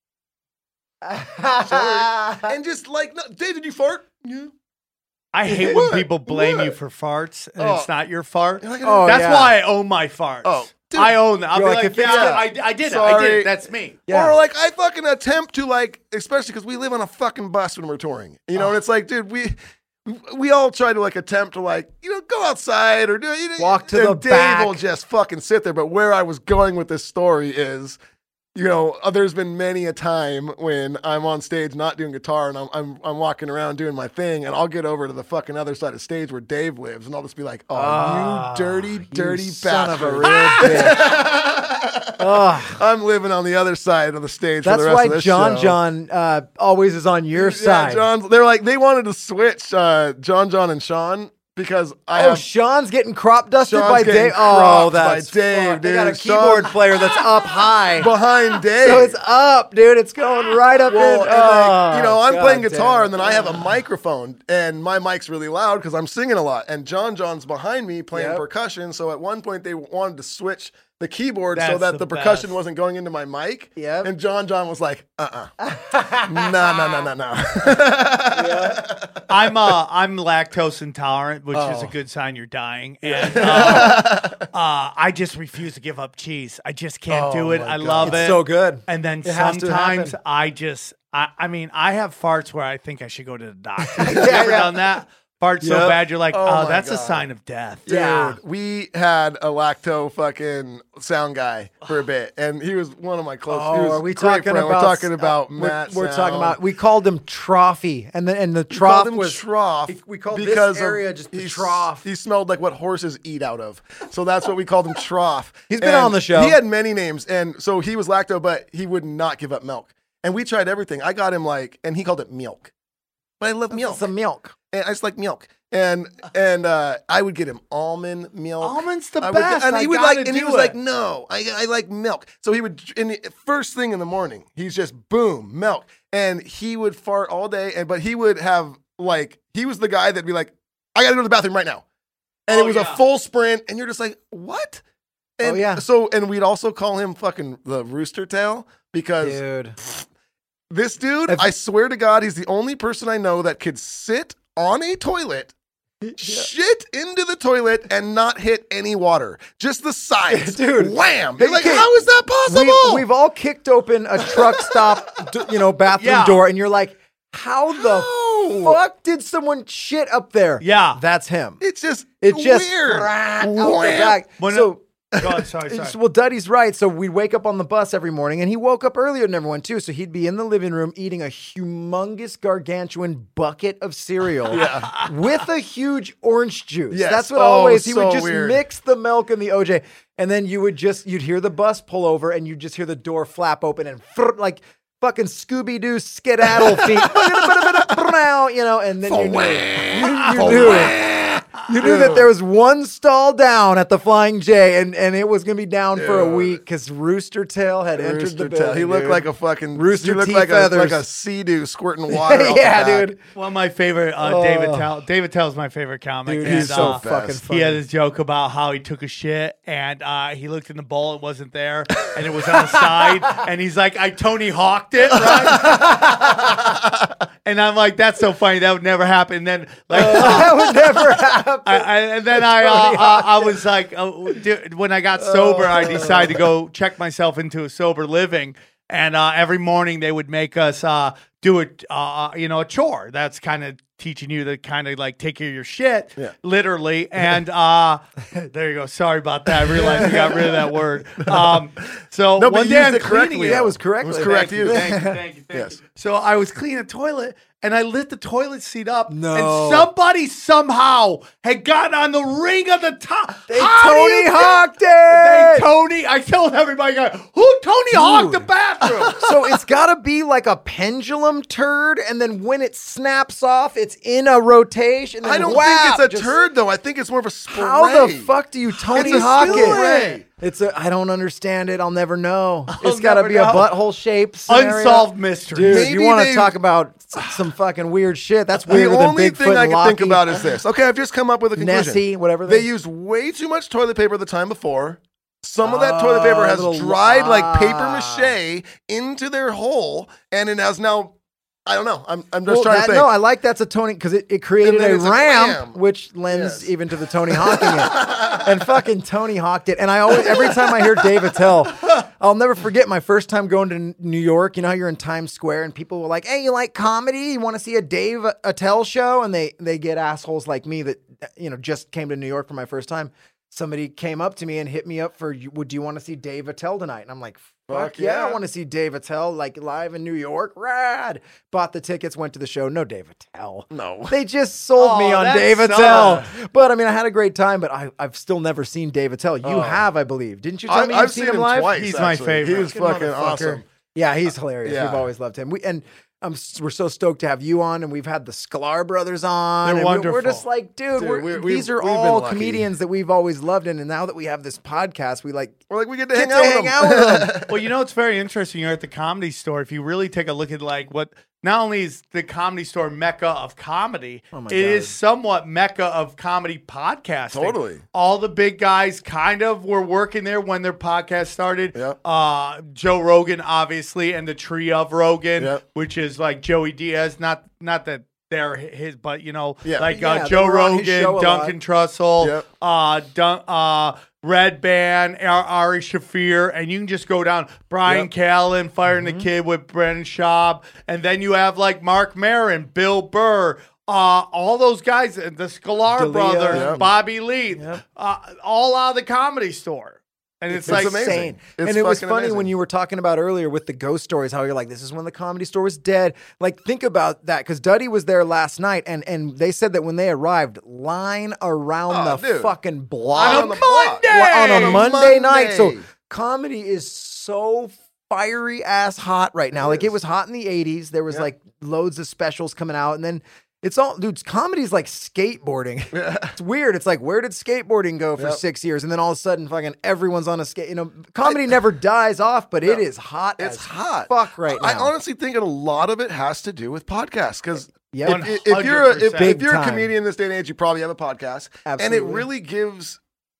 Sorry. and just like, no, "Dave, did you fart?" Yeah. I hate when What? people blame you What? for farts and Oh. it's not your fart. You're like, Oh, That's yeah. why I own my farts. Oh, dude. I own them. I'll be You're like, like, if yeah, it's- I, I did it. I did Sorry. it. That's me. Yeah. Or like I fucking attempt to like, especially because we live on a fucking bus when we're touring, you know, and it's like, dude, we we all try to like attempt to like, you know, go outside or do you know, Walk to and the Dave back. will just fucking sit there. But where I was going with this story is, you know, uh, there's been many a time when I'm on stage not doing guitar and I'm I'm I'm walking around doing my thing, and I'll get over to the fucking other side of stage where Dave lives, and I'll just be like, "Oh, Ah, you dirty, dirty you son of a bastard!" real bitch. Ugh. I'm living on the other side of the stage. That's for the rest why of this John show. John uh, always is on your Yeah, side. John, they're like they wanted to switch uh, John, John, and Sean because I Oh, have Sean's getting crop dusted Sean's by getting Dave. Oh, cropped by that's Dave, fuck. They got a dude. keyboard Sean- player that's up high, behind Dave. so it's up, dude. It's going right up Well, in. and like, you know, Oh, I'm God playing damn guitar it. and then I have a microphone and my mic's really loud because I'm singing a lot. And John John's behind me playing Yep. percussion. So at one point they wanted to switch the keyboard so That's that the the, percussion best. wasn't going into my mic. Yep. And John John was like, uh uh no, no, no, no, no. I'm uh I'm lactose intolerant, which is a Oh. good sign you're dying. And uh, uh, I just refuse to give up cheese. I just can't Oh do it. my I God. love It's it. so good. And then It has to sometimes happen. I just I, I mean I have farts where I think I should go to the doctor. Have you Yeah, ever yeah. done that? Fart so Yep. bad you're like, Oh oh, my that's a God. sign of death. Dude, Yeah. we had a lacto fucking sound guy for a bit, and he was one of my close. Oh, he was are we a great talking friend. about? We're talking about uh, we're- Matt. We're, talking Sound. about. We called him Trophy, and then and the We trough called him was trough. we called this because of- area just the he s- trough. He smelled like what horses eat out of, so that's what we called him trough. He's been And on the show. He had many names, and so he was lacto, but he would not give up milk. And we tried everything. I got him like, and he called it milk, but I love milk. Some milk. And I just like milk. And and uh, I would get him almond milk. Almond's the I would get- best. and I he would gotta like, and he do was it. like, no, I, I like milk. So he would, in the, first thing in the morning, he's just boom, milk, and he would fart all day. And but he would have like, he was the guy that'd be like, I gotta go to the bathroom right now, and Oh, it was yeah. a full sprint, and you're just like, what? And Oh, yeah. So and we'd also call him fucking the rooster tail because Dude. this dude, If- I swear to God, he's the only person I know that could sit on a toilet, shit into the toilet, and not hit any water. Just the sides. Dude. Wham! You're like, Okay. how is that possible? We, we've all kicked open a truck stop, d- you know, bathroom Yeah. door, and you're like, how the How? fuck did someone shit up there? Yeah. That's him. It's just It just weird. crack out the Wham! back. When so, Go on, sorry, sorry. it's- well, Duddy's right. So we'd wake up on the bus every morning, and he woke up earlier than everyone too. So he'd be in the living room eating a humongous gargantuan bucket of cereal with a huge orange juice. Yes. That's what Oh, always he would so just weird. mix the milk and the O J, and then you would just you'd hear the bus pull over, and you'd just hear the door flap open and frr, like fucking Scooby Doo skedaddle feet, you know, and then you knew, you, you knew. You knew that there was one stall down at the Flying J, and, and it was going to be down for a Dude. week because Rooster Tail had entered Rooster the tail. building. He looked dude. like a fucking Rooster He looked T like a, feathers. like a sea-doo squirting water. off yeah, the back. dude. One of my favorite, uh, David Tell. David Tell's my favorite comic. Dude, and, he's so uh, fucking best. funny. He had his joke about how he took a shit and uh, he looked in the bowl, it wasn't there, and it was on the side, and he's like, I Tony Hawked it, right? And I'm like, that's so funny. That would never happen. And then, like, that would never happen. I, I, and then I, uh, uh, I was like, uh, dude, when I got sober, I decided to go check myself into a sober living. and uh, every morning they would make us uh, do it, uh, you know, a chore. That's kind of teaching you to kind of like take care of your shit, Yeah. literally. And uh, there you go. Sorry about that. I realized I got rid of that word. Um, so No, but one you day used I'm it correctly, cleaning it. though. That was correct. It was Thank correct Thank you, use. thank you, thank you, thank Yes. you. So I was cleaning the toilet and I lit the toilet seat up. No. And somebody somehow had gotten on the ring of the top. They How do Tony you do- Hawked They it. Tony. I told everybody, who Tony Hawked the bathroom? So it's got to be like a pendulum turd, and then when it snaps off, it's in a rotation. And then I don't wow, think it's a just- turd though. I think it's more of a spray. How the fuck do you Tony It's a Hawk spray. it? It's a. I don't understand it. I'll never know. I'll it's got to never be know. a butthole shape. scenario. Unsolved mysteries. Dude, Maybe you want to they- talk about s- some fucking weird shit? That's The weirder than only Bigfoot thing I and can think Lockie. about is this. Okay, I've just come up with a conclusion. Nessie, whatever They they- used way too much toilet paper the time before. Some of that toilet paper Oh, has little- dried like paper ah. mache into their hole, and it has now. I don't know. I'm, I'm just Well, trying that- to think. No, I like that's a Tony because it, it created And then a it's a ramp, clam. which lends Yes. even to the Tony Hawking it. And fucking Tony Hawked it. And I always, every time I hear Dave Attell, I'll never forget my first time going to N- New York. You know how you're in Times Square and people were like, "Hey, you like comedy? You want to see a Dave Attell show?" And they they get assholes like me that you know just came to New York for my first time. Somebody came up to me and hit me up for, "Would you want to see Dave Attell tonight?" And I'm like, Fuck, Fuck yeah, yeah. I want to see Dave Attell like live in New York. Rad. Bought the tickets, went to the show. No Dave Attell. No. They just sold me Oh, on that Dave sucks. Attell. But I mean, I had a great time, but I, I've still never seen Dave Attell. You Oh. have, I believe. Didn't you tell I, me I've you've seen seen him him live? twice. He's my actually. favorite. He was Fucking fucking motherfucker. awesome. Yeah, he's hilarious. Yeah. We've always loved him. We and I'm s- we're so stoked to have you on, and we've had the Sklar brothers on. They're and we're- We're, wonderful. just like, dude, Dude, we're, we- we- these are we've been all lucky. comedians that we've always loved, and, and now that we have this podcast, we like We're like, we get to get hang to out hang with out him. with them. Well, you know, it's very interesting. You're at the Comedy Store. If you really take a look at like what not only is the Comedy Store mecca of comedy, Oh my it is God. somewhat mecca of comedy podcasting. Totally. All the big guys kind of were working there when their podcast started. Yep. Uh, Joe Rogan, obviously, and the tree of Rogan, Yep. which is like Joey Diaz. Not not that they're his, but you know, Yeah. like Yeah, uh, they Joe were on his Rogan, show a lot. Duncan Trussell, Yep. uh, Dun- uh, Red Band, Ar- Ari Shafir, and you can just go down. Brian Yep. Callen, Firing Mm-hmm. the Kid with Brennan Schaub, and then you have like Mark Maron, Bill Burr, uh, all those guys, the Sklar D'Elia. brothers, Yep. Bobby Lee, Yep. uh, all out of the Comedy Store. And it's, It's like amazing. insane. It's and it was fucking funny amazing. when you were talking about earlier with the ghost stories, how you're like, this is when the Comedy Store was dead. Like, think about that, because Duddy was there last night, and and they said that when they arrived, line around Oh, the dude. fucking block on a on the block. Monday! on a On a Monday night. So Monday. comedy is so fiery ass hot right now. It like it is. was hot in the eighties. There was Yeah. like loads of specials coming out, and then it's all dudes. Comedy's like skateboarding. It's weird. It's like, where did skateboarding go for Yep. six years, and then all of a sudden, fucking everyone's on a skate. You know, comedy never dies off, but it No. is hot. It's as hot. fuck right now. I honestly think a lot of it has to do with podcasts because Yep. if, if, if you're a, if, Big if you're a time. comedian in this day and age, you probably have a podcast, and it Absolutely. really gives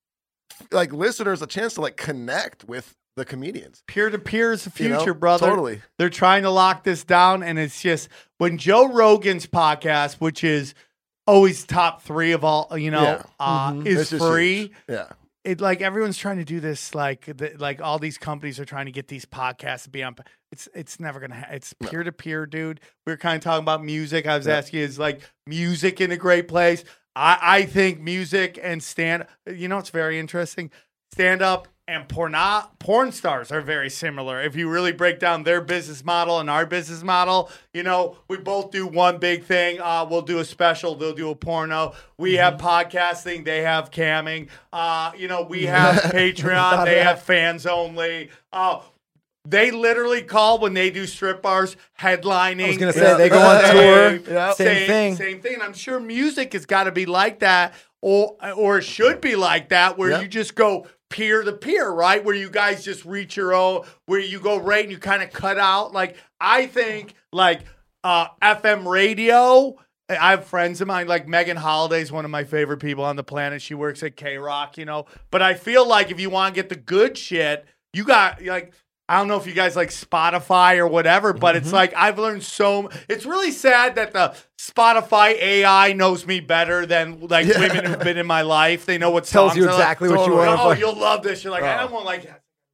like listeners a chance to like connect with the comedians. peer to peer is the You future, know? brother. Totally. They're trying to lock this down, and it's just when Joe Rogan's podcast, which is always top three of all, you know, Yeah. uh, Mhm. is It's just free. huge. Yeah. It like everyone's trying to do this, like the, like all these companies are trying to get these podcasts to be on. It's it's never gonna. Ha- it's peer to peer, dude. We were kind of talking about music. I was Yeah. asking, is like music in a great place? I I think music and stand. You know, it's very interesting. Stand up and porn porn stars are very similar. If you really break down their business model and our business model, you know, we both do one big thing. Uh, we'll do a special. They'll do a porno. We have podcasting. They have camming. Uh, you know, we have Patreon. They have fans only. Uh, they literally call when they do strip bars headlining. I was gonna say Yeah. they go on Yeah. tour. Yeah. Same thing. Same thing. I'm sure music has got to be like that, or or it should be like that, where Yeah. you just go peer to peer, right? Where you guys just reach your own, where you go right and you kind of cut out. Like I think, like uh, F M radio. I have friends of mine, like Megan Holiday's one of my favorite people on the planet. She works at K Rock, you know. But I feel like if you want to get the good shit, you got like. I don't know if you guys like Spotify or whatever, but Mm-hmm. it's like I've learned so. It's really sad that the Spotify A I knows me better than like women who've been in my life. They know what Tells songs you I like. exactly what you Totally. want. Oh, you'll love this. You're like, I Oh. don't want like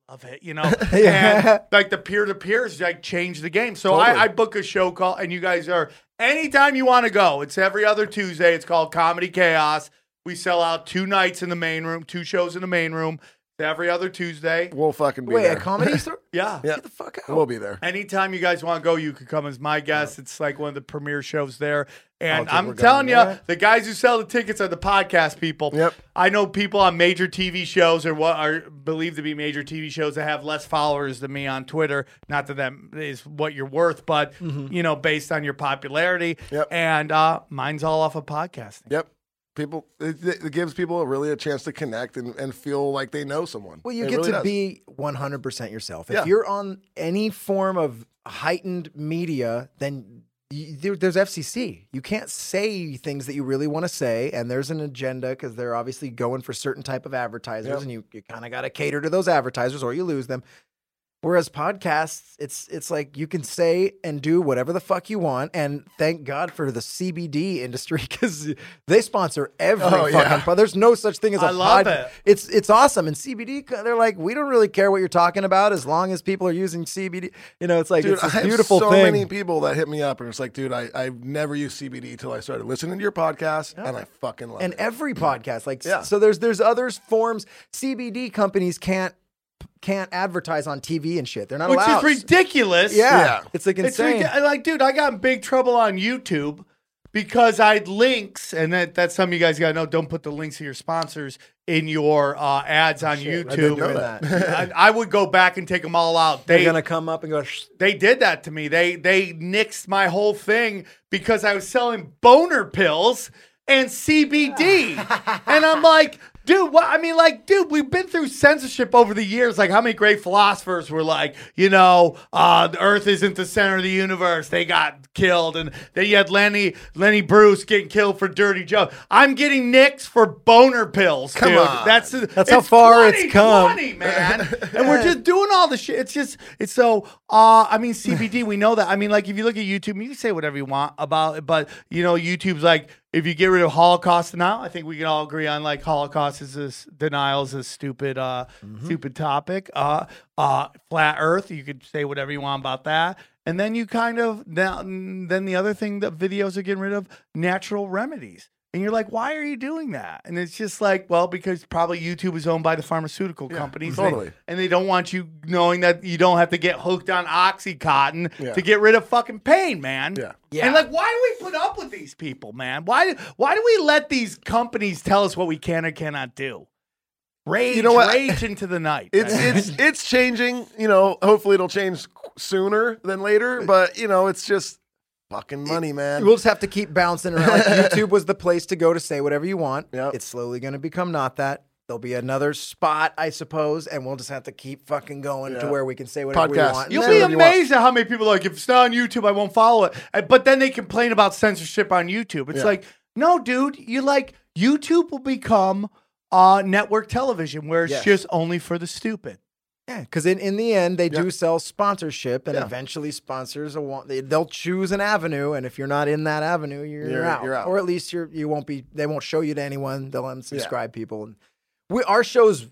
love it, you know, and like the peer to peers like change the game. So Totally. I, I book a show call, and you guys are anytime you want to go. It's every other Tuesday. It's called Comedy Chaos. We sell out two nights in the main room, two shows in the main room. It's every other Tuesday. We'll fucking be Wait, there. a comedy store? Yeah. Yeah. Get the fuck out. We'll be there. Anytime you guys want to go, you can come as my guest. It's like one of the premier shows there. And Oh, dude, I'm we're telling you, going there. the guys who sell the tickets are the podcast people. Yep. I know people on major T V shows or what are believed to be major T V shows that have less followers than me on Twitter. Not that that is what you're worth, but you know, based on your popularity. Yep. And uh, mine's all off of podcasting. Yep. People, it, it gives people a really a chance to connect and, and feel like they know someone. Well, you It get really to does. be one hundred percent yourself. If Yeah. you're on any form of heightened media, then you, there, there's F C C. You can't say things that you really want to say, and there's an agenda because they're obviously going for certain type of advertisers, Yep. and you, you kind of got to cater to those advertisers or you lose them. Whereas podcasts, it's it's like you can say and do whatever the fuck you want, and thank God for the C B D industry because they sponsor every Oh, fucking. yeah. pod. There's no such thing as a I love pod. it. It's it's awesome, and C B D they're like we don't really care what you're talking about as long as people are using C B D. You know, it's like Dude, it's this I have beautiful so thing. many people that hit me up and it's like, dude, I, I've never used C B D till I started listening to your podcast, and I fucking love and it. every podcast, like Yeah. so, there's there's other forms. C B D companies can't can't advertise on T V and shit. They're not Which allowed. is ridiculous. Yeah, Yeah. it's like It's insane. ridiculous. Like, dude, I got in big trouble on YouTube because I had links, and that, that's something you guys got to know. Don't put the links of your sponsors in your uh, ads on Shit, I've been YouTube. doing that. that. I, I would go back and take them all out. They're They gonna come up and go. Shh. they did that to me. They they nixed my whole thing because I was selling boner pills and C B D, and I'm like, dude, what? I mean, like, dude, we've been through censorship over the years. Like, how many great philosophers were like, you know, uh, the Earth isn't the center of the universe. They got killed, and then you had Lenny Lenny Bruce getting killed for dirty jokes. I'm getting nixed for boner pills, Come dude. on. That's That's how it's far it's come. twenty twenty, man. And we're just doing all the shit. It's just, it's so, uh, I mean, C B D, we know that. I mean, like, if you look at YouTube, you can say whatever you want about it, but, you know, YouTube's like, if you get rid of Holocaust now, I think we can all agree on, like, Holocaust is a, denial is a stupid, uh, stupid topic. Uh, uh, flat Earth, you could say whatever you want about that. And then you kind of, now, then the other thing that videos are getting rid of, natural remedies. And you're like, why are you doing that? And it's just like, well, because probably YouTube is owned by the pharmaceutical companies. totally. And they, and they don't want you knowing that you don't have to get hooked on Oxycontin Yeah. to get rid of fucking pain, man. Yeah. Yeah. And like, why do we put up with these people, man? Why, why do we let these companies tell us what we can or cannot do? Rage, You know what? rage into the night. It's man. it's it's changing. You know, hopefully it'll change sooner than later. But you know, it's just fucking money, man. We'll just have to keep bouncing around. Like, YouTube was the place to go to say whatever you want. Yep. It's slowly going to become not that. There'll be another spot, I suppose, and we'll just have to keep fucking going to Yeah. where we can say whatever Podcast. we want. You'll And be then- you want. amazed at how many people are like, if it's not on YouTube, I won't follow it. Uh, But then they complain about censorship on YouTube. It's Yeah. like, no, dude, you like YouTube will become uh, network television where it's Yes. just only for the stupid. Yeah, because in, in the end, they Yeah. do sell sponsorship, and Yeah. eventually sponsors will want they, they'll choose an avenue, and if you're not in that avenue, you're, You're- out. you're out. or at least you're you won't be. They won't show you to anyone. They'll unsubscribe people, and we our show's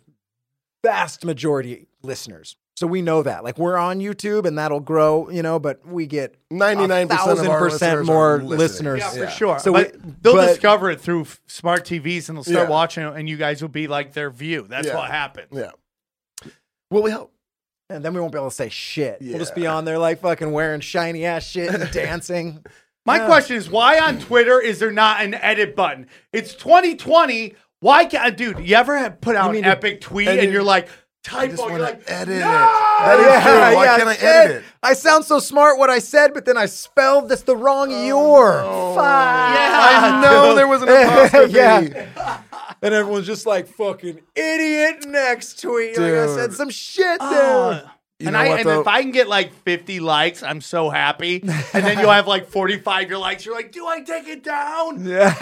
vast majority listeners, so we know that. Like we're on YouTube, and that'll grow, you know, but we get ninety-nine percent of thousand our percent listeners more are listening. listeners. Yeah, for Yeah. sure. So but we- they'll but- discover it through f- smart T Vs and they'll start Yeah. watching it, and you guys will be like their view. That's Yeah. what happens. Yeah. Well, we hope. And then we won't be able to say shit. We'll just be Yeah. on there like fucking wearing shiny ass shit and dancing. My Yeah. question is, why on Twitter is there not an edit button? It's twenty twenty. Why can't, dude, you ever have put out mean an to- epic tweet and and you- you're like, I just typo, you're want like, to edit no! it. That is true. Why can't I shit. edit it? I sound so smart what I said, but then I spelled this the wrong your. Fuck. I know there was an apostrophe. Yeah. And everyone's just like, fucking idiot, next tweet. Like I Dude. said some shit Uh, there. You and know I what, and though? if I can get like fifty likes, I'm so happy. And then you'll have like forty-five your likes. You're like, do I take it down? Yeah.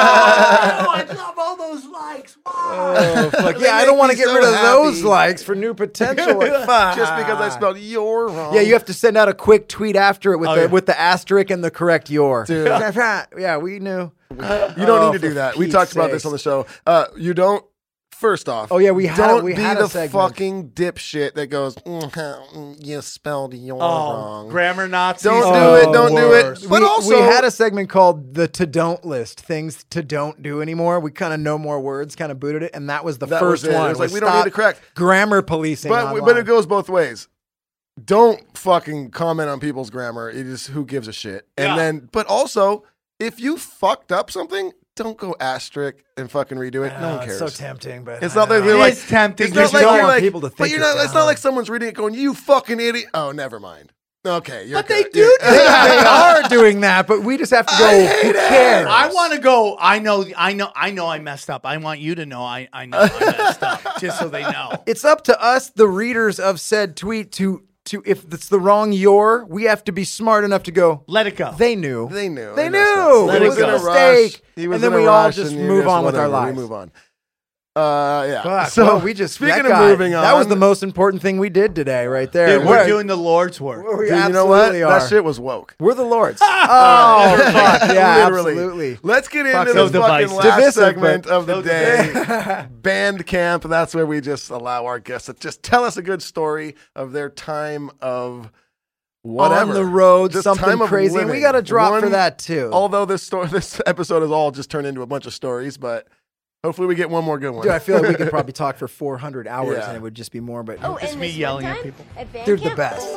Oh, I love all those likes. Wow. Oh, fuck. They Yeah, I make don't want to me get so rid of happy. those likes for new potential. Like, fuck. Just because I spelled your wrong. Yeah, you have to send out a quick tweet after it with Oh, the yeah. with the asterisk and the correct your. Dude. Yeah, we knew. You don't Oh, need to do for that. We Pete's talked about this sakes. on the show. Uh, you don't first off, Oh, yeah, we had a- don't we be had a the segment. fucking dipshit that goes, mm, mm, you spelled your Oh, wrong. grammar Nazis. Don't are do it, the don't do it. worst. But we, also- we had a segment called the to don't list, things to don't do anymore. We kind of no more words, kind of booted it, and that was the That first was it. one. It was like, was we don't need stop to correct. grammar policing. But online. but it goes both ways. Don't fucking comment on people's grammar. It is who gives a shit. And Yeah. then, but also, if you fucked up something, don't go asterisk and fucking redo it. no Oh, one cares. It's so tempting, but It's I not that know. they're It like is tempting It's not because like you don't you're want like, people to but think you're you're not. It's not dumb. like someone's reading it going, "You fucking idiot." Oh, never mind. Okay, you're But they good. do You're- do that. they are doing that, but we just have to go. I hate Who it. cares? I want to go. I know. I know. I know. I messed up. I want you to know. I. I know. I messed up. Just so they know. It's up to us, the readers of said tweet, to to if it's the wrong your, we have to be smart enough to go. Let it go. They knew. They knew. They messed up. knew. Let it it was go. a in a mistake. rush. He was and then in a we all rush, just and you move on with whatever. our lives. We move on. Uh, yeah. Fuck, so well, we just speaking that of guy- moving on, that was the most important thing we did today, right there. Dude, we're doing the Lord's work. We Dude, you know what? absolutely are. That shit was woke. We're the Lords. oh, fuck yeah, Literally. absolutely. Let's get Fuck into so the fucking divisive. last Divisive, segment but- of the so day. Band camp. That's where we just allow our guests to just tell us a good story of their time of whatever On the road, Just something time of crazy, and we living. got a drop for One- that too. Although this story, this episode has all just turned into a bunch of stories, but hopefully we get one more good one. Dude, I feel like we could probably talk for four hundred hours, Yeah. and it would just be more. But Oh, It's and me this yelling one at time people. At band they're the camp, best.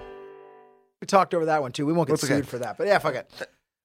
We talked over that one too. We won't get That's sued okay. for that, but yeah, fuck it.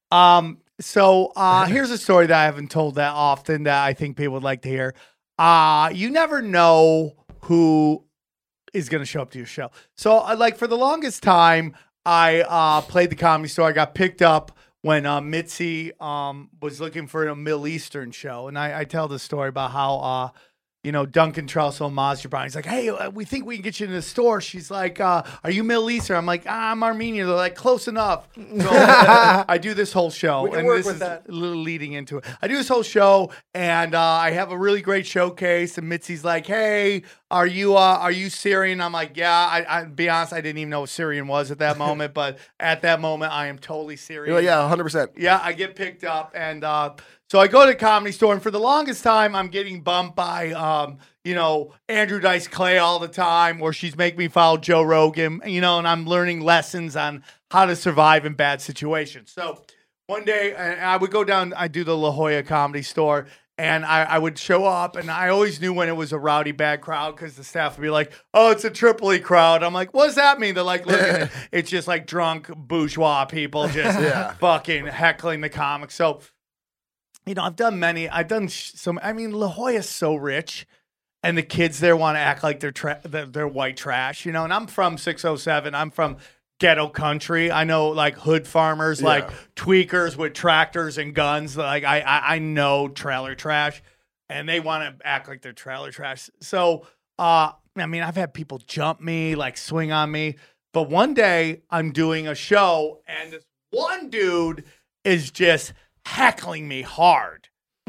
Um. So uh, here's a story that I haven't told that often that I think people would like to hear. Uh, you never know who is going to show up to your show. So, uh, like for the longest time, I uh, played the Comedy Store. I got picked up when uh, Mitzi um, was looking for a Middle Eastern show, and I, I tell the story about how uh, you know Duncan Trussell and Maz Jobrani. He's like, "Hey, uh, we think we can get you in the store." She's like, uh, "Are you Middle Eastern?" I'm like, ah, "I'm Armenian." They're like, "Close enough." So I do this whole show, We can and work this with is that. a little leading into it. I do this whole show, and uh, I have a really great showcase. And Mitzi's like, "Hey, are you uh, are you Syrian?" I'm like, "Yeah." I, I be honest, I didn't even know what Syrian was at that moment, but at that moment, I am totally Syrian. You're like, yeah, one hundred percent. Yeah, I get picked up, and uh, so I go to the Comedy Store, and for the longest time, I'm getting bumped by, um, you know, Andrew Dice Clay all the time, or she's making me follow Joe Rogan, you know, and I'm learning lessons on how to survive in bad situations. So one day, and I would go down, I do the La Jolla Comedy Store, and I, I would show up, and I always knew when it was a rowdy, bad crowd because the staff would be like, "Oh, it's a Tripoli crowd." I'm like, "What does that mean?" They're like, "Look at it. It's just like drunk bourgeois people just Yeah. fucking heckling the comics." So, you know, I've done many. I've done sh- some. I mean, La Jolla's so rich, and the kids there want to act like they're tra- they're, they're white trash, you know. And I'm from six oh seven. I'm from ghetto country. I know like hood farmers, like Yeah. tweakers with tractors and guns. Like I, I, I know trailer trash, and they want to act like they're trailer trash. So, uh, I mean, I've had people jump me, like swing on me. But one day I'm doing a show, and this one dude is just heckling me hard,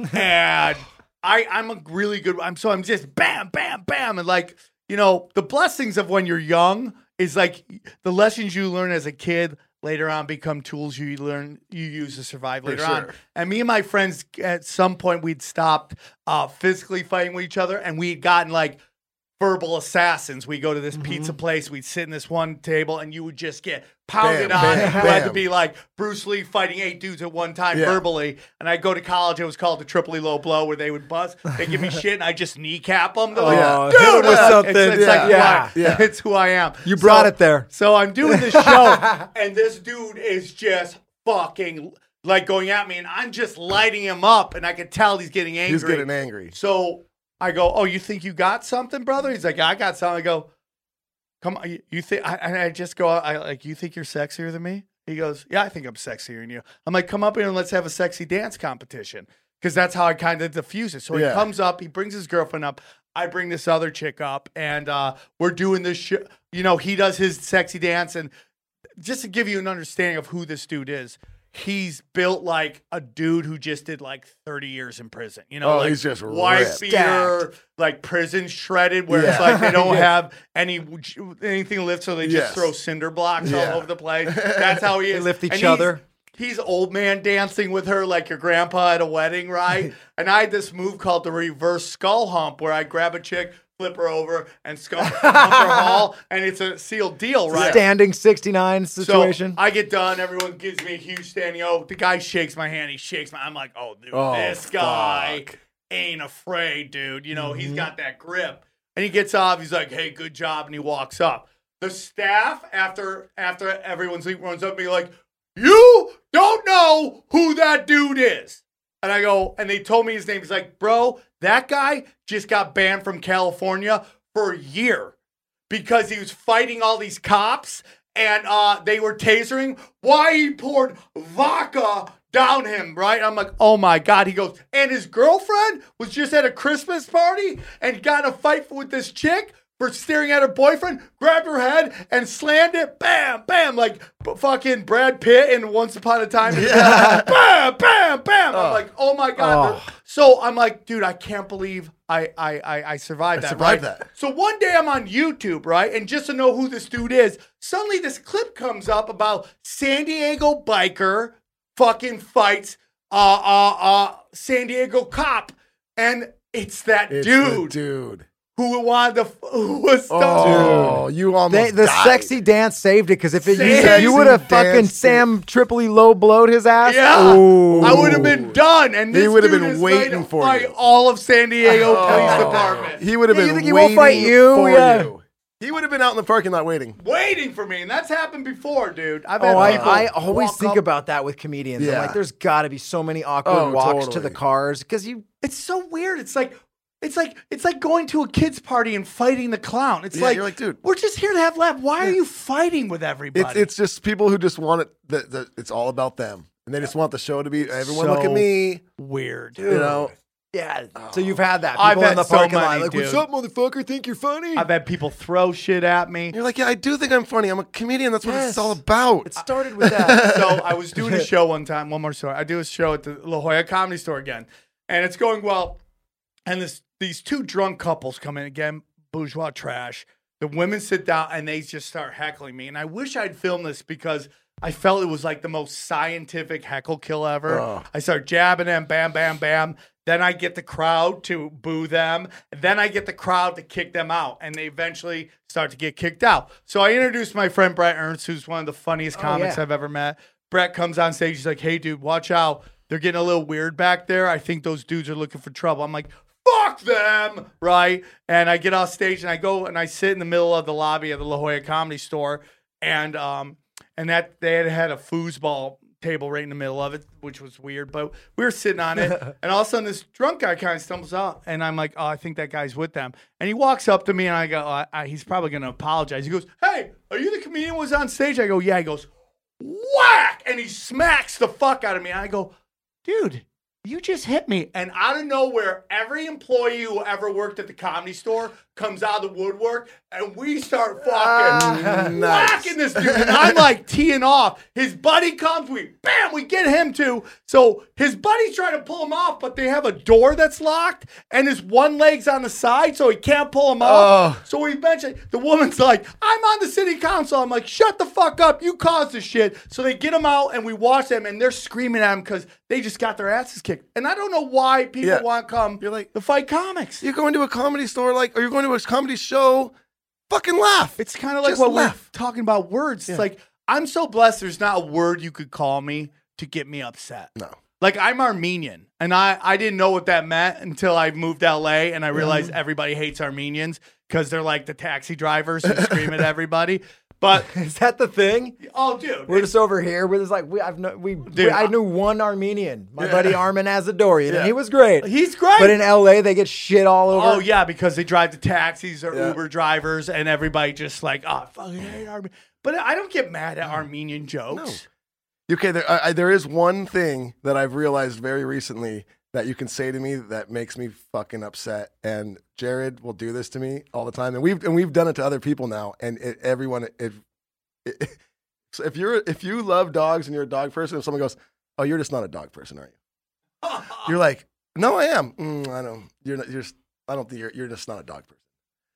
and I, I'm a really good. I'm so I'm just bam, bam, bam, and like you know, the blessings of when you're young is like the lessons you learn as a kid later on become tools you learn you use to survive later on. sure. And me and my friends at some point we'd stopped uh, physically fighting with each other, and we'd gotten like verbal assassins. We go to this pizza place, we'd sit in this one table, and you would just get pounded Bam, on. bam, and you had to bam. be like Bruce Lee fighting eight dudes at one time Yeah. verbally. And I go to college, it was called the Tripoli Low Blow, where they would buzz, they give me shit, and I just kneecap them. They're like, Oh, yeah. hit 'em with uh, something. It's, it's Yeah. like Yeah. who I, Yeah. it's who I am. You brought So- it there. So I'm doing this show, and this dude is just fucking like going at me, and I'm just lighting him up, and I can tell he's getting angry. He's getting angry. So I go, "Oh, you think you got something, brother?" He's like, "I got something." I go, "Come on, you, you think?" I, and I just go, "I like you think you're sexier than me?" He goes, "Yeah, I think I'm sexier than you." I'm like, "Come up here and let's have a sexy dance competition," because that's how I kind of diffuse it. So he Yeah. comes up, he brings his girlfriend up. I bring this other chick up, and uh, we're doing this. Sh- you know, he does his sexy dance, and just to give you an understanding of who this dude is. He's built like a dude who just did like thirty years in prison. You know, Oh, like he's just wife ripped. beater, like prison shredded, where it's Yeah. like they don't Yeah. have any anything to lift, so they just Yes. throw cinder blocks Yeah. all over the place. That's how he They is. lift each And he's- other. he's old man dancing with her like your grandpa at a wedding, right? And I had this move called the reverse skull hump, where I grab a chick, flip her over, and skull hump her all, and it's a sealed deal, right? Standing sixty-nine situation. So I get done. Everyone gives me a huge standing O. The guy shakes my hand. He shakes my. I'm like, oh, dude, Oh, this guy fuck. ain't afraid, dude. You know, Mm-hmm. he's got that grip. And he gets off. He's like, hey, good job, and he walks up. The staff, after after everyone's leaving, runs up and be like, you don't know who that dude is. And I go, and they told me his name. He's like, bro, that guy just got banned from California for a year because he was fighting all these cops and uh, they were tasering. Why he poured vodka down him, right? I'm like, oh my God. He goes, and his girlfriend was just at a Christmas party and got in a fight with this chick for staring at her boyfriend, grabbed her head and slammed it, bam, bam, like b- fucking Brad Pitt in Once Upon a Time. Yeah. Bam, bam, bam. I'm like, oh my God. Oh. So I'm like, dude, I can't believe I I I, I survived I that. survived right? that. So one day I'm on YouTube, right? And just to know who this dude is, suddenly this clip comes up about San Diego biker fucking fights uh uh uh San Diego cop. And it's that It's dude the dude. who wanted to, who was Oh, you almost They, the died. sexy dance saved it because if it, you, Sexy you would have fucking dance Sam Tripoli low blowed his ass. Yeah, Ooh. I would have been done, and He this would have dude been is waiting ready to for fight you. all of San Diego Oh. Police Department, He would have Yeah, been you think he waiting won't fight you? for Yeah. you. He would have been out in the parking lot waiting. waiting for me, and that's happened before, dude. I've had Oh, I, people I always walk think up- about that with comedians. I'm Yeah. like, there's got to be so many awkward Oh, walks to totally. the cars because you. It's so weird. It's like. It's like it's like going to a kid's party and fighting the clown. It's Yeah, like, you're like, dude. we're just here to have laugh. Why are you fighting with everybody? It's it's just people who just want it. The, the, it's all about them, and they just want the show to be. Everyone look So at me. weird. You know. Yeah. So you've had that. I've People in had the so parking lot many, like, what's dude. up, motherfucker? Think you're funny? I've had people throw shit at me. You're like, yeah, I do think I'm funny. I'm a comedian. That's what Yes. it's all about. It started with that. So I was doing a show one time. One more story. I do a show at the La Jolla Comedy Store again, and it's going well. And this these two drunk couples come in again, bourgeois trash. The women sit down and they just start heckling me. And I wish I'd filmed this because I felt it was like the most scientific heckle kill ever. Oh. I start jabbing them, bam, bam, bam. Then I get the crowd to boo them. Then I get the crowd to kick them out. And they eventually start to get kicked out. So I introduced my friend Brett Ernst, who's one of the funniest Oh, comics yeah. I've ever met. Brett comes on stage. He's like, hey, dude, watch out. They're getting a little weird back there. I think those dudes are looking for trouble. I'm like, fuck them, right? And I get off stage and I go and I sit in the middle of the lobby of the La Jolla Comedy Store, and um and that they had had a foosball table right in the middle of it, which was weird, but we were sitting on it, and all of a sudden this drunk guy kind of stumbles out, and I'm like, oh, I think that guy's with them, and he walks up to me, and I go, oh, I, I, he's probably gonna apologize. He goes, hey, are you the comedian who was on stage? I go, yeah. He goes, whack, and he smacks the fuck out of me, and I go, dude, you just hit me. And out of nowhere, every employee who ever worked at the Comedy Store comes out of the woodwork, and we start fucking Ah, nice. whacking this dude. And I'm like teeing off. His buddy comes, we bam, we get him too. So his buddy's trying to pull him off, but they have a door that's locked, and his one leg's on the side, so he can't pull him off. Oh. So eventually, the woman's like, I'm on the city council. I'm like, shut the fuck up. You caused this shit. So they get him out, and we watch them, and they're screaming at him because they just got their asses kicked. And I don't know why people Yeah. want to come You're like- to fight comics. You're going to a comedy store, like, or you're going to a comedy show. Fucking laugh. It's kind of like Just what laugh. we're talking about words. Yeah. It's like, I'm so blessed there's not a word you could call me to get me upset. No. Like, I'm Armenian, and I, I didn't know what that meant until I moved to L A, and I realized everybody hates Armenians because they're like the taxi drivers who scream at everybody. But, Is that the thing? oh, dude. We're just over here. We're just like we. I've no, we. Dude, we I I- knew one Armenian, my buddy Armin Azadorian, Yeah. and he was great. He's great. But in L A, they get shit all over. Oh yeah, because they drive the taxis or Yeah. Uber drivers, and everybody just like, oh, I fucking hate Armenian. But I don't get mad at Armenian jokes. Okay, there, I, I, there is one thing that I've realized very recently that you can say to me that makes me fucking upset, and Jared will do this to me all the time, and we've and we've done it to other people now, and it, everyone, it, it, so if you're if you love dogs and you're a dog person, if someone goes, "Oh, you're just not a dog person, are you?" You're like, "No, I am." Mm, I don't. You're not. You're. Just, I don't think you're. You're just not a dog person.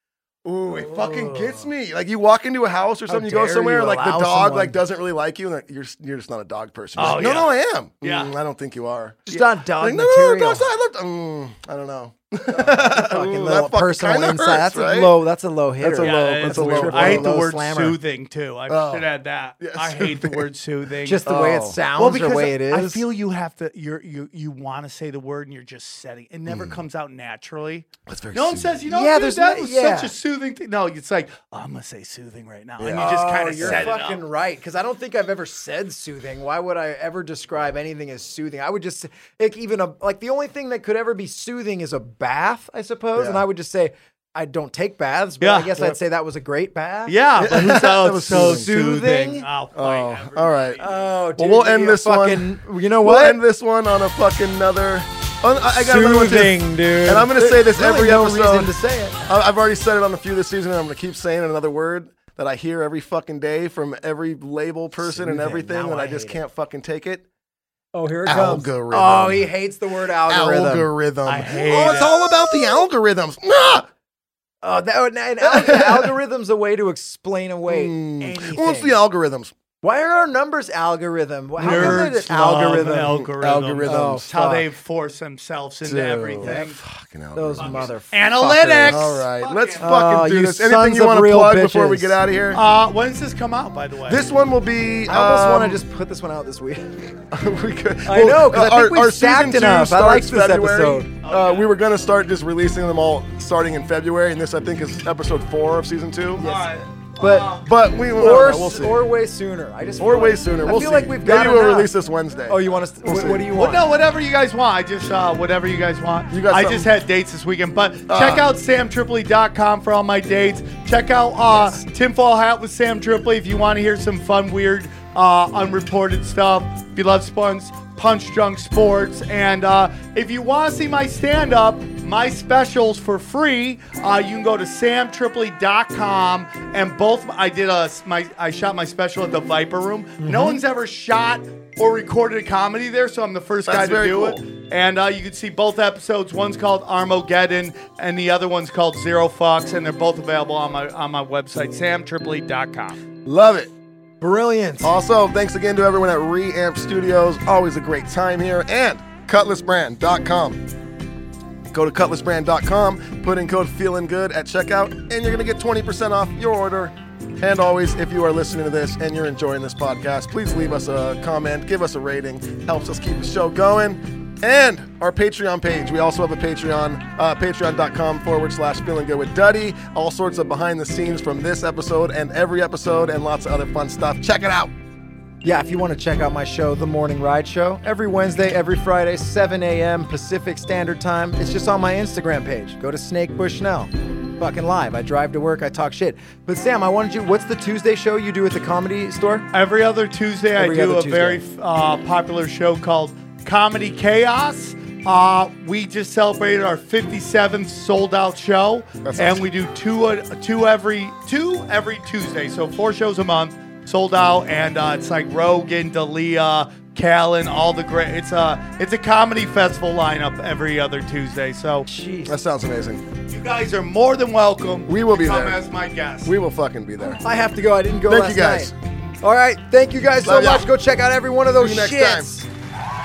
Ooh, it fucking gets me. Like you walk into a house or something, you go dare somewhere, you like the allow dog someone- like doesn't really like you, and like, you're you're just not a dog person. You're Oh, like, no, yeah. no, I am. Yeah. Mm, I don't think you are. Just not dog Like, no, no, no, material. dog's not. I, love, mm, I don't know. Fucking Ooh, little that fucking personal kinda insight. hurts, that's right? a low. That's a low hitter. That's a Yeah, low- it that's is a low- weird. I hate the low word slammer. soothing too. I Oh. should add that. Yeah, I hate the soothing. word soothing. Just the way it Oh. sounds, well, or because the way it is. I feel you have to. You're you you want to say the word and you're just setting. It never comes out naturally. That's very No one soothing. says, you know, Yeah, dude, there's that no- was yeah. such a soothing thing. No, it's like, oh, I'm gonna say soothing right now, and you Yeah. just Oh, kind of you're set fucking it up. right. Because I don't think I've ever said soothing. Why would I ever describe anything as soothing? I would just like even a like the only thing that could ever be soothing is a bath, I suppose. And Yeah. I would just say I don't take baths, but Yeah. I guess I'd say that was a great bath. Yeah, but who That was sounds so soothing. soothing? I'll Oh, fight everybody. all right. Oh, dude, we'll end you this one- fucking, You know We'll what? end this one on a fucking another. Oh, I I got another one too. Soothing, dude. And I'm gonna say this Really every no episode. reason to say it. I- I've already said it on a few this season, and I'm gonna keep saying another word that I hear every fucking day from every label person and Soothing. everything, Now and I I just hate can't fucking take it. Oh, here it comes. Algorithm. Oh, he hates the word algorithm. Algorithm. I hate oh, it's it. all about the algorithms. Ah! Oh, that, and al- the algorithm's a way to explain away Mm. anything. Well, it's the algorithms. Why are our numbers algorithm? How come Nerds it's love algorithm? algorithms. Algorithms. Oh, It's how fuck. they force themselves into Dude. everything. Fucking Those algorithms. motherfuckers. Analytics. All right, let's Fucking- fucking Oh, do you this. Anything sons you of want to real plug before we bitches. get out of here? Uh, when does this come out, by the way? This one will be. I almost um, want to just put this one out this week. we could, I know, 'cause I think our- we've our stacked season two enough. I like starts this February. episode. Uh, we were gonna start just releasing them all starting in February, and this I think is episode four of season two. All right. But Uh, But we will or, we'll see. or way sooner. I just Or feel way like- sooner. I We'll feel see. like we've got Maybe we'll enough. release this Wednesday. Oh, you want us? To, We'll what, see. what do you Well, want? no, whatever you guys want. I just uh, whatever you guys want. You got I something? just had dates this weekend, but Uh. check out sam tripoli dot com for all my dates. Check out uh, Tinfoil Hat with Sam Tripoli if you want to hear some fun, weird, uh, unreported stuff. If you love sports, Punch Drunk Sports, and uh, if you want to see my stand-up, my specials for free, uh, you can go to sam tripoli dot com, and both I did a my I shot my special at the Viper Room. Mm-hmm. No one's ever shot or recorded a comedy there, so I'm the first That's guy to very do cool. it. And uh, you can see both episodes. One's called Armageddon, and the other one's called Zero Fucks, and they're both available on my on my website, sam tripoli dot com. Love it. Brilliant. Also, thanks again to everyone at Reamp Studios. Always a great time here. And cutlass brand dot com. Go to cutlass brand dot com, put in code feeling good at checkout, and you're going to get twenty percent off your order. And always, if you are listening to this and you're enjoying this podcast, please leave us a comment, give us a rating. Helps us keep the show going. And our Patreon page. We also have a Patreon, uh, patreon.com forward slash feeling good with Duddy. All sorts of behind the scenes from this episode and every episode and lots of other fun stuff. Check it out. Yeah, if you want to check out my show, The Morning Ride Show, every Wednesday, every Friday, seven a.m. Pacific Standard Time. It's just on my Instagram page. Go to Snake Bushnell. Fucking live. I drive to work. I talk shit. But Sam, I wanted you. What's the Tuesday show you do at the Comedy Store? Every other Tuesday, Every I do other a Tuesday. very uh, popular show called Comedy Chaos. Uh, we just celebrated our fifty-seventh sold out show, That's and awesome. we do two uh, two every two every Tuesday. So four shows a month, sold out, and uh, it's like Rogan, Dalia, Callan, all the great. It's a it's a comedy festival lineup every other Tuesday. So Jeez. That sounds amazing. you guys are more than welcome. We will be to come there. as my guest. We will fucking be there. I have to go. I didn't go Thank last you guys. night. All right. Thank you guys so Love ya. much. Go check out every one of those See you next shits. time.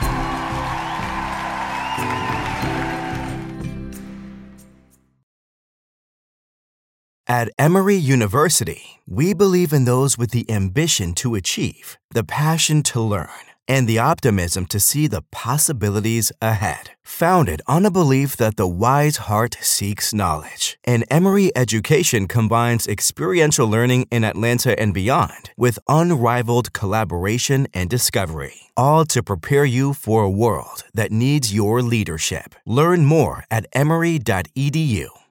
At Emory University, we believe in those with the ambition to achieve, the passion to learn, and the optimism to see the possibilities ahead. Founded on a belief that the wise heart seeks knowledge, and Emory education combines experiential learning in Atlanta and beyond with unrivaled collaboration and discovery, all to prepare you for a world that needs your leadership. Learn more at emory dot e d u.